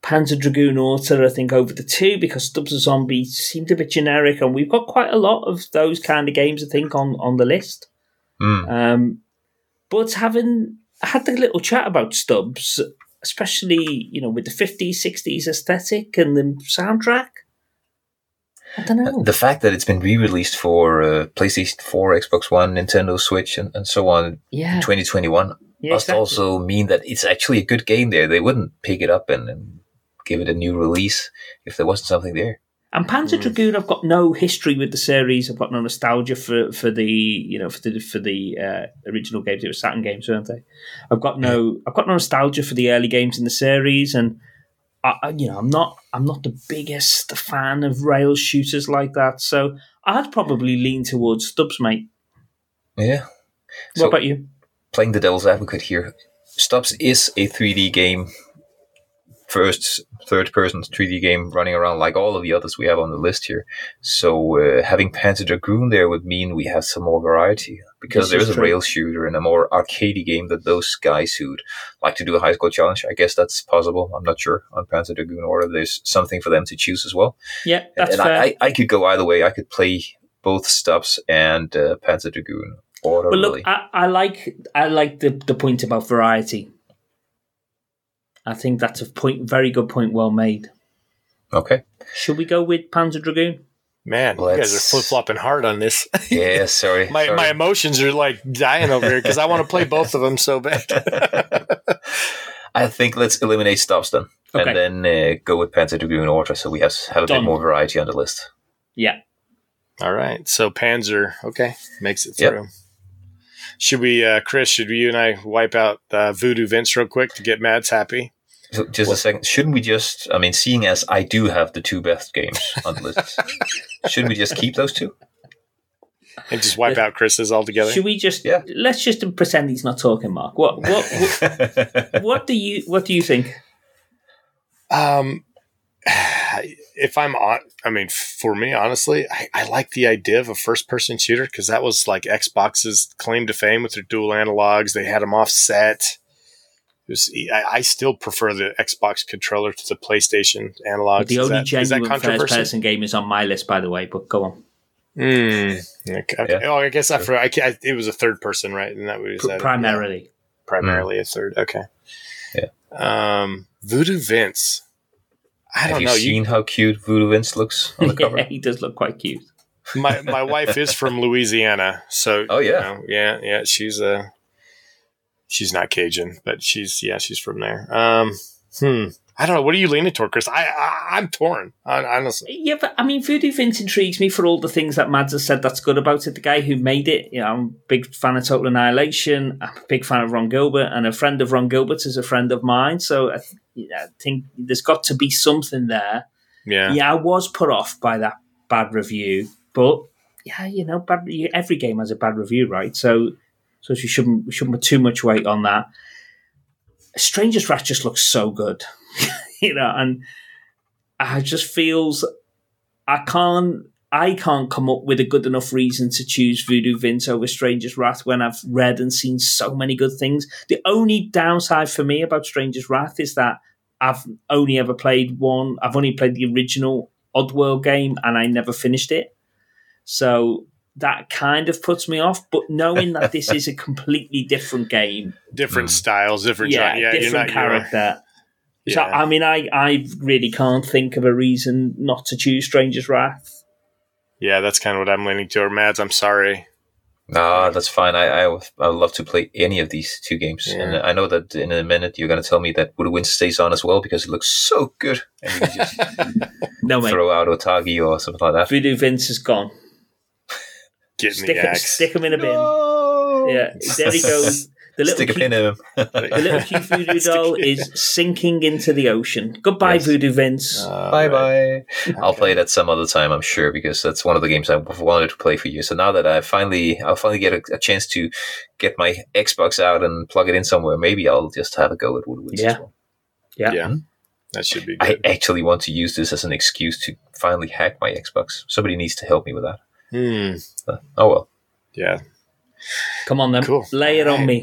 S2: Panzer Dragoon Auto, I think, over the two because Stubbs of Zombie seemed a bit generic, and we've got quite a lot of those kind of games, I think, on, on the list.
S3: Mm.
S2: Um, but having had the little chat about Stubbs, especially, you know, with the fifties, sixties aesthetic and the soundtrack, I don't know.
S3: The fact that it's been re-released for uh, PlayStation four, Xbox One, Nintendo Switch, and, and so on
S2: Yeah.
S3: in twenty twenty-one
S2: Yeah,
S3: must
S2: exactly.
S3: also mean that it's actually a good game there. They wouldn't pick it up and, and give it a new release if there wasn't something there.
S2: And Panzer Dragoon, I've got no history with the series. I've got no nostalgia for, for the you know for the for the uh, original games. It was Saturn games, weren't they? I've got no I've got no nostalgia for the early games in the series, and I, I- you know I'm not I'm not the biggest fan of rail shooters like that. So I'd probably lean towards Stubbs, mate.
S3: Yeah.
S2: What
S3: So
S2: about you?
S3: playing the devil's advocate here, Stubbs is a three D game, first, third person three D game running around like all of the others we have on the list here. So uh, having Panzer Dragoon there would mean we have some more variety because
S2: This
S3: there
S2: is
S3: is a
S2: true.
S3: rail shooter and a more arcadey game that those guys who'd like to do a high score challenge. I guess that's possible. I'm not sure on Panzer Dragoon or there's something for them to choose as well.
S2: Yeah, that's
S3: and
S2: fair.
S3: I, I, I could go either way. I could play both Stubbs and uh, Panzer Dragoon. Or
S2: But look,
S3: really.
S2: I, I like I like the, the point about variety. I think that's a point, very good point, well made.
S3: Okay.
S2: Should we go with Panzer Dragoon?
S1: Man, you guys
S3: Let's-
S1: are flip flopping hard on this.
S3: Yeah, sorry.
S1: my
S3: sorry.
S1: my emotions are like dying over here because I want to play both of them so bad.
S3: I think let's eliminate Stubbs then.
S2: Okay.
S3: And then uh, go with Panzer Dragoon Orta so we have, have a
S2: Done.
S3: bit more variety on the list.
S2: Yeah.
S1: All right, so Panzer, okay, makes it
S3: Yep.
S1: through. Should we, uh, Chris? Should you and I wipe out uh, Voodoo Vince real quick to get Mads happy?
S3: So just a second. Shouldn't we just, I mean, seeing as I do have the two best games on the list, shouldn't we just keep those two?
S1: And just wipe out Chris's altogether?
S2: Should we just
S3: Yeah.
S2: let's just pretend he's not talking, Mark? What what what, what do you what do you think?
S1: Um, if I'm on, I mean, for me, honestly, I, I like the idea of a first-person shooter because that was like Xbox's claim to fame with their dual analogs. They had them offset. It was, I, I still prefer the Xbox controller to the PlayStation analogs.
S2: The
S1: Is
S2: only
S1: that- is that
S2: genuine first
S1: controversial?
S2: person game is on my list, by the way. But go on.
S1: Mm, okay. okay.
S3: Yeah.
S1: Oh, I guess I forgot. I, can't- it was a third person, right? And that was
S2: Pr-
S1: that,
S2: primarily.
S1: yeah, primarily a third. Okay.
S3: Yeah.
S1: Um, Voodoo Vince. I
S3: Have
S1: don't
S3: you
S1: know.
S3: seen how cute Voodoo Vince looks on the cover?
S2: Yeah, he does look quite cute.
S1: You, my my wife is from Louisiana, so
S3: Oh, yeah.
S1: you know, yeah, yeah. She's a she's not Cajun, but she's yeah, she's from there. Um, hmm. I don't know. What are you leaning toward, Chris? I, I I'm torn. hon- Honestly.
S2: Yeah, but I mean, Voodoo Vince intrigues me for all the things that Mads has said that's good about it. The guy who made it, you know, I'm a big fan of Total Annihilation. I'm a big fan of Ron Gilbert, and a friend of Ron Gilbert's is a friend of mine. So I, th- yeah, I think there's got to be something there.
S1: Yeah.
S2: Yeah, I was put off by that bad review, but yeah, you know, bad, every game has a bad review, right? So, so we shouldn't we shouldn't put too much weight on that. Stranger's Wrath just looks so good, you know, and I just feels I can't I can't come up with a good enough reason to choose Voodoo Vince over Stranger's Wrath when I've read and seen so many good things. The only downside for me about Stranger's Wrath is that I've only ever played one. I've only played the original Oddworld game and I never finished it. So that kind of puts me off. But knowing that this is a completely different game,
S1: Different styles, different
S2: yeah,
S1: genre. Yeah, you're
S2: different
S1: not your-
S2: character. So,
S1: Yeah.
S2: I mean, I, I really can't think of a reason not to choose Stranger's Wrath.
S1: Yeah, that's kind of what I'm leaning toward. Mads, I'm sorry.
S3: Nah, that's fine. I, I, I would love to play any of these two games.
S1: Yeah.
S3: And I know that in a minute you're going to tell me that Voodoo Vince stays on as well because it looks so good. And you can just
S2: No, mate.
S3: throw out Otagi or something like that.
S2: Voodoo Vince is gone.
S1: Get in
S2: Stick,
S1: the
S2: him,
S1: axe.
S2: stick him in a bin.
S3: No!
S2: Yeah, there he goes. The little,
S3: Stick a
S2: cute,
S3: pin in him.
S2: the little cute voodoo
S1: Stick
S2: doll
S1: it.
S2: is sinking into the ocean. Goodbye,
S3: Yes.
S2: Voodoo Vince.
S1: Uh,
S3: Bye
S1: right.
S3: bye. I'll play that some other time, I'm sure, because that's one of the games I've wanted to play for you. So now that I finally, I'll finally get a, a chance to get my Xbox out and plug it in somewhere, maybe I'll just have a go at Voodoo Vince
S2: Yeah.
S3: as well.
S2: Yeah.
S1: Yeah, that should be
S3: I
S1: good.
S3: actually want to use this as an excuse to finally hack my Xbox. Somebody needs to help me with that.
S1: Hmm.
S3: Uh, oh well.
S1: Yeah.
S2: Come on, then.
S1: Cool.
S2: Lay it on
S1: Alright.
S2: me.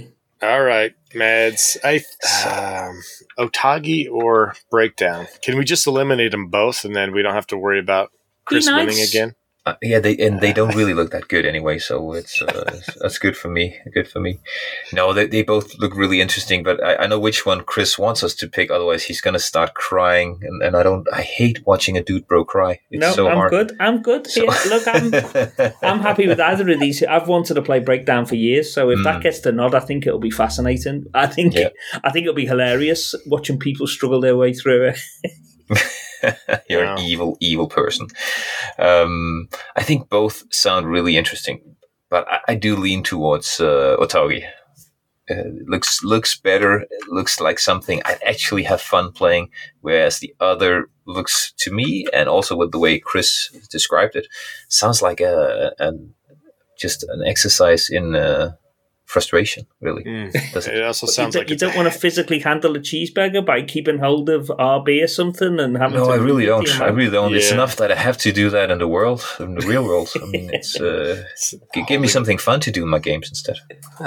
S1: All right, Mads. I um, Otogi or Breakdown. Can we just eliminate them both, and then we don't have to worry about Chris
S2: nice.
S1: winning again?
S3: Uh, yeah, they and they don't really look that good anyway, so it's uh, that's good for me. Good for me. No, they they both look really interesting, but I, I know which one Chris wants us to pick. Otherwise, he's gonna start crying, and, and I don't. I hate watching a dude bro cry. It's
S2: no,
S3: so
S2: I'm
S3: hard.
S2: good. I'm good.
S3: So-
S2: Yeah, look, I'm I'm happy with either of these. I've wanted to play Breakdown for years, so if
S3: Mm.
S2: that gets the nod, I think it'll be fascinating. I think
S3: Yeah.
S2: I think it'll be hilarious watching people struggle their way through it.
S3: You're
S1: Wow.
S3: an evil, evil person. Um, I think both sound really interesting, but I, I do lean towards uh, Otogi. Uh, looks looks better. It looks like something I'd actually have fun playing, whereas the other looks to me, and also with the way Chris described it, sounds like a, a just an exercise in uh, frustration. Really,
S1: Mm.
S3: does it?
S1: It also
S2: But you
S1: sounds
S2: don't,
S1: like
S2: you
S1: it's a-
S2: don't want to physically handle a cheeseburger by keeping hold of R B or something and having
S3: No,
S2: to
S3: I really
S2: move
S3: don't.
S2: the
S3: I
S2: amount.
S3: really don't. It's
S1: Yeah.
S3: enough that I have to do that in the world, in the real world. I mean, it's uh, g- give me something fun to do in my games instead.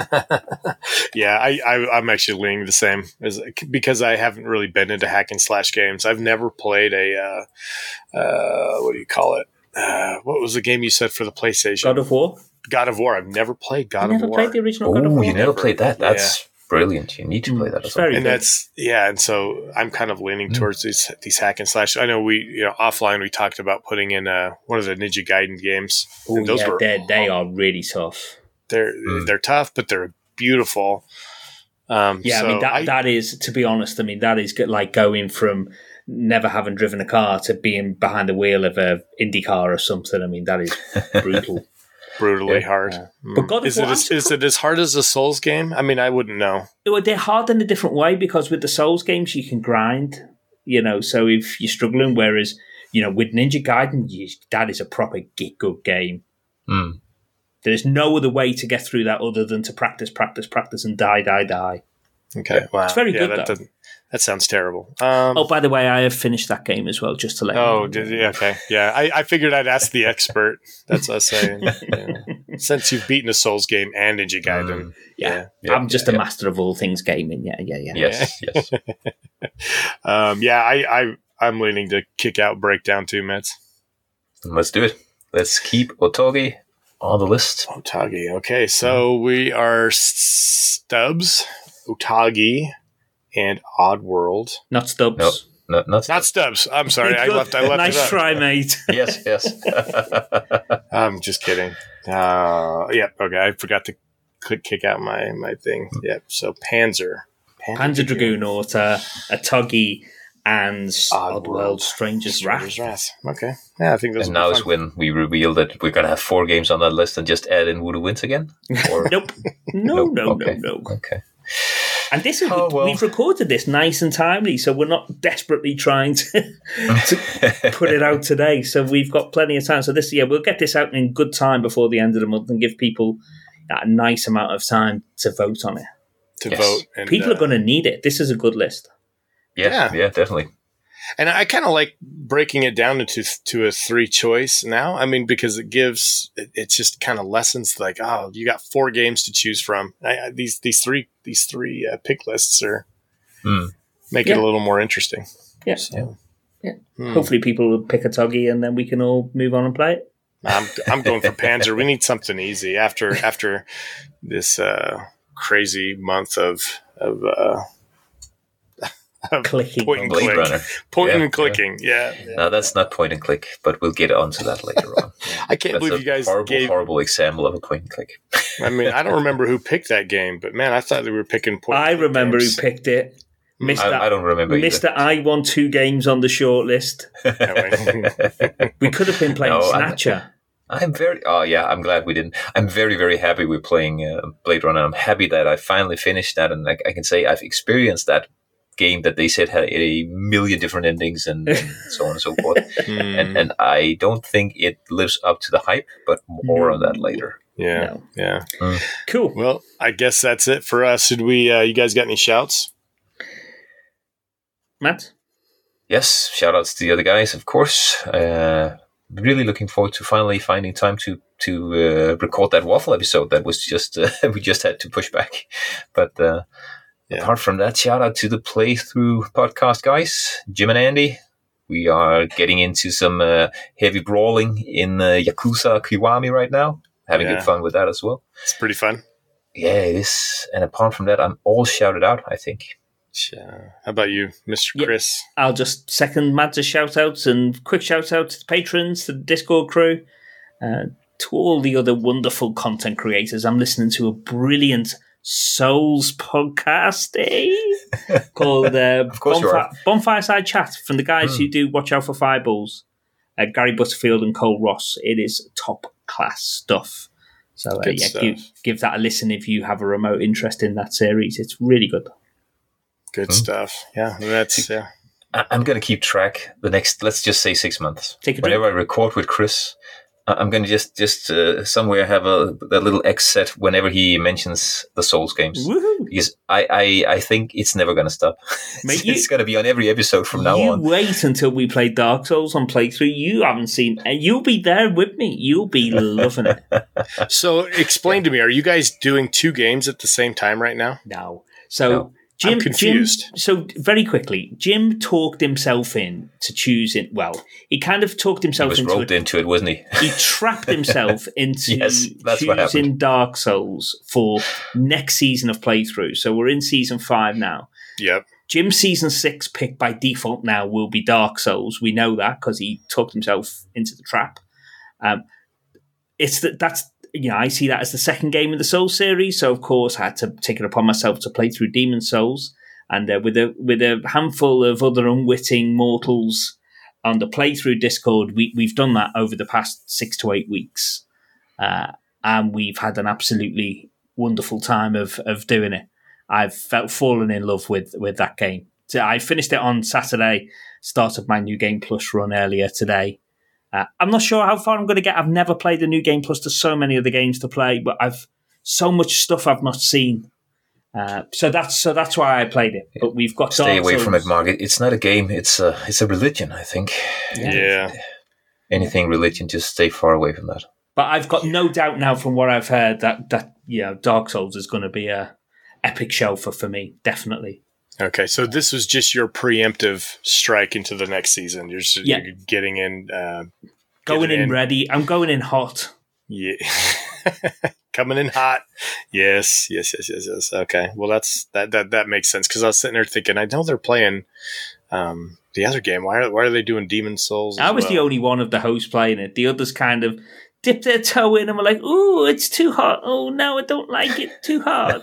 S1: yeah, I, I I'm actually leaning the same as because I haven't really been into hack and slash games. I've never played a uh, uh, what do you call it? Uh, what was the game you said for the PlayStation?
S2: God of War.
S1: God of War. I've never played God
S2: You
S1: of
S2: never
S1: War.
S2: played the original God of
S3: Oh,
S2: War?
S3: you never played that?
S1: Yeah.
S3: That's brilliant. You need to play
S2: Mm,
S3: that
S2: it's
S3: as well.
S2: very
S1: and
S2: good.
S1: that's yeah, and so I'm kind of leaning
S3: Mm.
S1: towards these these hack and slash. I know we you know offline we talked about putting in uh, one of the Ninja Gaiden games.
S2: Oh,
S1: And those
S2: yeah,
S1: were
S2: they're, they are really tough.
S1: they're
S3: Mm.
S1: they're tough, but they're beautiful. Um,
S2: Yeah,
S1: so
S2: I mean that
S1: I-
S2: that is, to be honest, I mean that is good, like going from never having driven a car to being behind the wheel of a Indy car or something. I mean that is brutal.
S1: brutally
S3: Yeah.
S1: hard.
S2: Yeah.
S1: Mm.
S2: But God of
S1: is it
S2: War,
S1: as,
S2: I'm
S1: is it as hard as a Souls game? I mean, I wouldn't know.
S2: Well, they're hard in a different way because with the Souls games you can grind, you know. So if you're struggling, whereas you know with Ninja Gaiden, you, that is a proper get good game.
S3: Mm.
S2: There's no other way to get through that other than to practice, practice, practice, and die, die, die.
S1: Okay, wow,
S2: It's very
S1: yeah,
S2: good,
S1: That,
S2: though.
S1: doesn't- that sounds terrible. Um,
S2: Oh, by the way, I have finished that game as well, just to let you
S1: Oh,
S2: know.
S1: did, yeah, okay. Yeah, I, I figured I'd ask the expert. That's us saying. Yeah. Since you've beaten a Souls game and Ninja Gaiden.
S3: Mm.
S2: Yeah.
S3: Yeah,
S2: I'm just
S3: yeah,
S2: a
S3: yeah.
S2: master of all things gaming. Yeah, yeah, yeah.
S3: Yes, yes.
S1: Um, yeah, I, I, I'm leaning to kick out Breakdown too, Mets.
S3: Let's do it. Let's keep Otogi on the list.
S1: Otogi. Okay, so we are Stubbs, Otogi, and Oddworld.
S2: Not Stubbs.
S3: No. No, not
S1: Not Stubbs. I'm sorry. I
S2: Good.
S1: left. I left
S2: Nice
S1: it up.
S2: try, mate.
S3: Yes, yes.
S1: I'm just kidding. Uh, yep. Okay. I forgot to click kick out my my thing. Yep. So Panzer,
S2: Panzer Dragoon Auto, Otogi, and
S1: Oddworld.
S2: Oddworld Stranger's Wrath.
S1: Stranger's Wrath. Okay. Yeah, I think that's
S3: And now is when we reveal that we're going to have four games on that list and just add in Voodoo Wins again? Or
S2: Nope. No,
S3: Nope.
S2: no,
S3: Okay.
S2: no, no.
S3: Okay.
S2: And this is
S3: Oh, well.
S2: we've recorded this nice and timely, so we're not desperately trying to put it out today. So we've got plenty of time. So this yeah, we'll get this out in good time before the end of the month and give people a nice amount of time to vote on it.
S1: to
S3: Yes.
S1: vote. And,
S2: People
S1: uh,
S2: are going to need it. This is a good list.
S3: Yeah,
S1: Yeah.
S3: yeah, definitely.
S1: And I kind of like breaking it down into to a three choice now. I mean, because it gives it, it just kind of lessons like, oh, you got four games to choose from. I, I, these these three these three uh, pick lists are
S3: Hmm.
S1: make
S2: Yeah.
S1: it a little more interesting.
S2: Yeah.
S1: So,
S2: Yeah.
S1: hmm.
S2: Hopefully, people will pick Otogi and then we can all move on and play it.
S1: I'm I'm going for Panzer. We need something easy after after this uh, crazy month of of. Uh, of
S2: Clicking.
S1: point and
S3: Blade
S1: click.
S3: Runner.
S1: Point
S3: Yeah,
S1: and clicking. Yeah. yeah.
S3: No, that's not point and click, but we'll get onto that later on.
S1: I can't
S3: That's
S1: believe
S3: a
S1: you guys
S3: horrible,
S1: gave.
S3: horrible example of a point and click.
S1: I mean, I don't remember who picked that game, but man, I thought they were picking point.
S2: I
S1: and click
S2: remember
S1: games.
S2: who picked it. Mister
S3: I, I don't remember either.
S2: Mister I won two games on the short list.
S1: Anyway.
S2: We could have been playing
S3: No, I'm-
S2: Snatcher.
S3: I'm very, oh yeah, I'm glad we didn't. I'm very, very happy we're playing uh, Blade Runner. I'm happy that I finally finished that, and I, I can say I've experienced that game that they said had a million different endings and, and so on and so forth.
S1: Hmm,
S3: And, and I don't think it lives up to the hype, but more
S2: No.
S3: on that later.
S1: yeah,
S2: No.
S1: yeah.
S2: Cool.
S1: Well, I guess that's it for us. Did we? Uh, you guys got any shouts?
S2: Matt?
S3: Yes, shout outs to the other guys, of course. Uh, really looking forward to finally finding time to to uh, record that waffle episode that was just uh, we just had to push back. But uh, yeah. apart from that, shout out to the Playthrough podcast guys, Jim and Andy. We are getting into some uh, heavy brawling in uh, Yakuza Kiwami right now. Having yeah. good fun with that as well.
S1: It's pretty fun.
S3: Yeah, it is. And apart from that, I'm all shouted out, I think.
S1: Yeah. How about you, Mister Yep. Chris?
S2: I'll just second Mads' shout-outs and quick shout-out to the patrons, to the Discord crew, uh, to all the other wonderful content creators. I'm listening to a brilliant Souls podcast eh? called uh, Bonfire, Bonfireside Chat from the guys mm. who do Watch Out for Fireballs, uh, Gary Butterfield and Cole Ross. It is top-class stuff. So uh, yeah, give, give that a listen if you have a remote interest in that series. It's really good.
S1: Good hmm. stuff. Yeah, that's yeah.
S3: I'm going to keep track the next, let's just say six months.
S2: Take a
S3: Whenever
S2: drink.
S3: I record with Chris, I'm going to just just uh, somewhere have a, a little X set whenever he mentions the Souls games.
S2: Woohoo.
S3: Because I, I, I think it's never going to stop.
S2: Mate,
S3: it's going to be on every episode from now
S2: you
S3: on.
S2: You wait until we play Dark Souls on Playthrough. You haven't seen, and you'll be there with me. You'll be loving it.
S1: So explain to me, are you guys doing two games at the same time right now?
S2: No. So...
S1: No.
S2: Jim,
S1: I'm confused.
S2: Jim, so very quickly, Jim talked himself in to choosing. Well, he kind of talked himself
S3: he was
S2: into
S3: roped
S2: it.
S3: into it, wasn't he?
S2: He trapped himself into
S3: yes, that's
S2: choosing Dark Souls for next season of Playthrough. So we're in season five now.
S1: Yep.
S2: Jim's season six pick by default now will be Dark Souls. We know that because he talked himself into the trap. Um, it's that that's. You know, I see that as the second game in the Souls series, so of course I had to take it upon myself to play through Demon's Souls, and uh, with a with a handful of other unwitting mortals on the playthrough Discord, we we've done that over the past six to eight weeks, uh, and we've had an absolutely wonderful time of of doing it. I've felt fallen in love with with that game. So I finished it on Saturday, started my New Game Plus run earlier today. Uh, I'm not sure how far I'm going to get. I've never played the New Game Plus. There's so many other games to play, but I've so much stuff I've not seen. Uh, so that's so that's why I played it. But we've got
S3: stay
S2: Dark
S3: away
S2: Souls.
S3: from it, Mark. It's not a game. It's a it's a religion. I think.
S1: Yeah. yeah.
S3: Anything religion, just stay far away from that.
S2: But I've got no doubt now, from what I've heard, that that you know, Dark Souls is going to be a epic show for for me. Definitely.
S1: Okay, so this was just your preemptive strike into the next season. You're, just,
S2: yeah.
S1: you're getting in, uh,
S2: going
S1: getting
S2: in,
S1: in
S2: ready. I'm going in hot.
S1: Yeah, coming in hot. Yes, yes, yes, yes, yes. Okay, well that's that that that makes sense because I was sitting there thinking, I know they're playing um, the other game. Why are why are they doing Demon's Souls?
S2: I was
S1: well?
S2: the only one of the hosts playing it. The others kind of dipped their toe in and were like, "Ooh, it's too hot. Oh no, I don't like it. Too hard."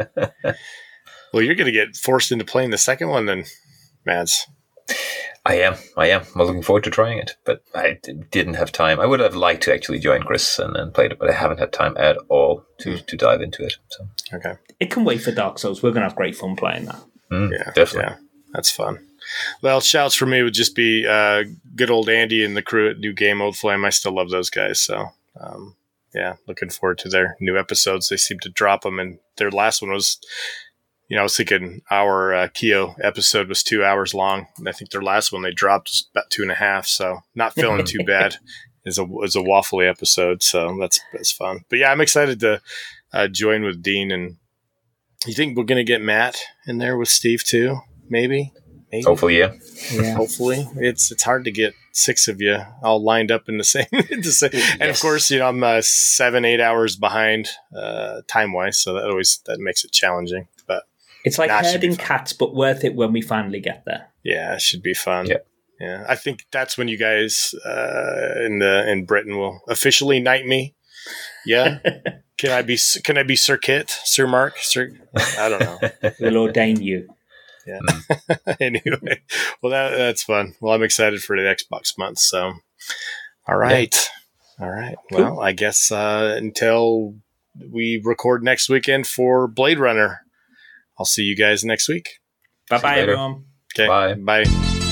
S1: Well, you're going to get forced into playing the second one then, Mads.
S3: I am. I am. I'm looking forward to trying it, but I d- didn't have time. I would have liked to actually join Chris and, and played it, but I haven't had time at all to, mm. to dive into it. So
S1: okay,
S2: it can wait for Dark Souls. We're going to have great fun playing that.
S3: Mm,
S1: yeah,
S3: definitely.
S1: Yeah, that's fun. Well, shouts for me would just be uh, good old Andy and the crew at New Game Old Flame. I still love those guys. So, um, yeah, looking forward to their new episodes. They seem to drop them, and their last one was... You know, I was thinking our uh, Kyo episode was two hours long. And I think their last one they dropped was about two and a half. So not feeling too bad as a as a waffly episode. So that's that's fun. But yeah, I'm excited to uh, join with Dean. And you think we're going to get Matt in there with Steve too? Maybe. Maybe.
S3: Hopefully, yeah.
S2: yeah.
S1: Hopefully, it's it's hard to get six of you all lined up in the same. the same.
S3: Yes.
S1: And of course, you know I'm uh, seven eight hours behind uh, time wise, so that always that makes it challenging. But
S2: it's like
S1: that
S2: herding cats, but worth it when we finally get there.
S1: Yeah, it should be fun.
S3: Yeah,
S1: yeah. I think that's when you guys uh, in the in Britain will officially knight me. Yeah, can I be can I be Sir Kit, Sir Mark, Sir? I don't know.
S2: We'll ordain you.
S1: Yeah. Anyway, well that that's fun. Well, I'm excited for the Xbox month. So, all right, yeah. all right. Cool. Well, I guess uh, until we record next weekend for Blade Runner. I'll see you guys next week.
S2: Bye-bye, everyone.
S1: Okay.
S3: Bye.
S1: Bye.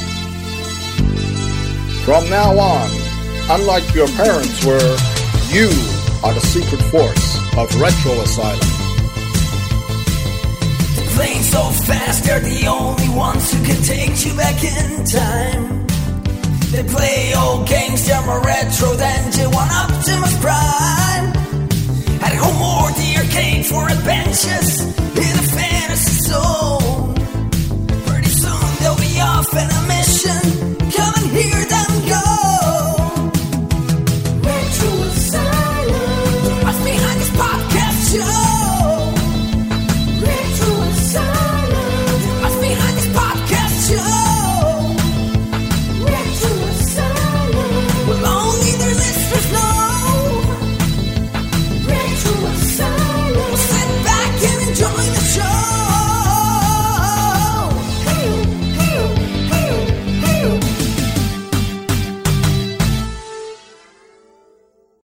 S4: From now on, unlike your parents were, you are the secret force of Retro Asylum.
S5: Playing so fast, they're the only ones who can take you back in time. They play old games, they're more retro than J one Optimus Prime. At home or the arcade for adventures in a fantasy zone.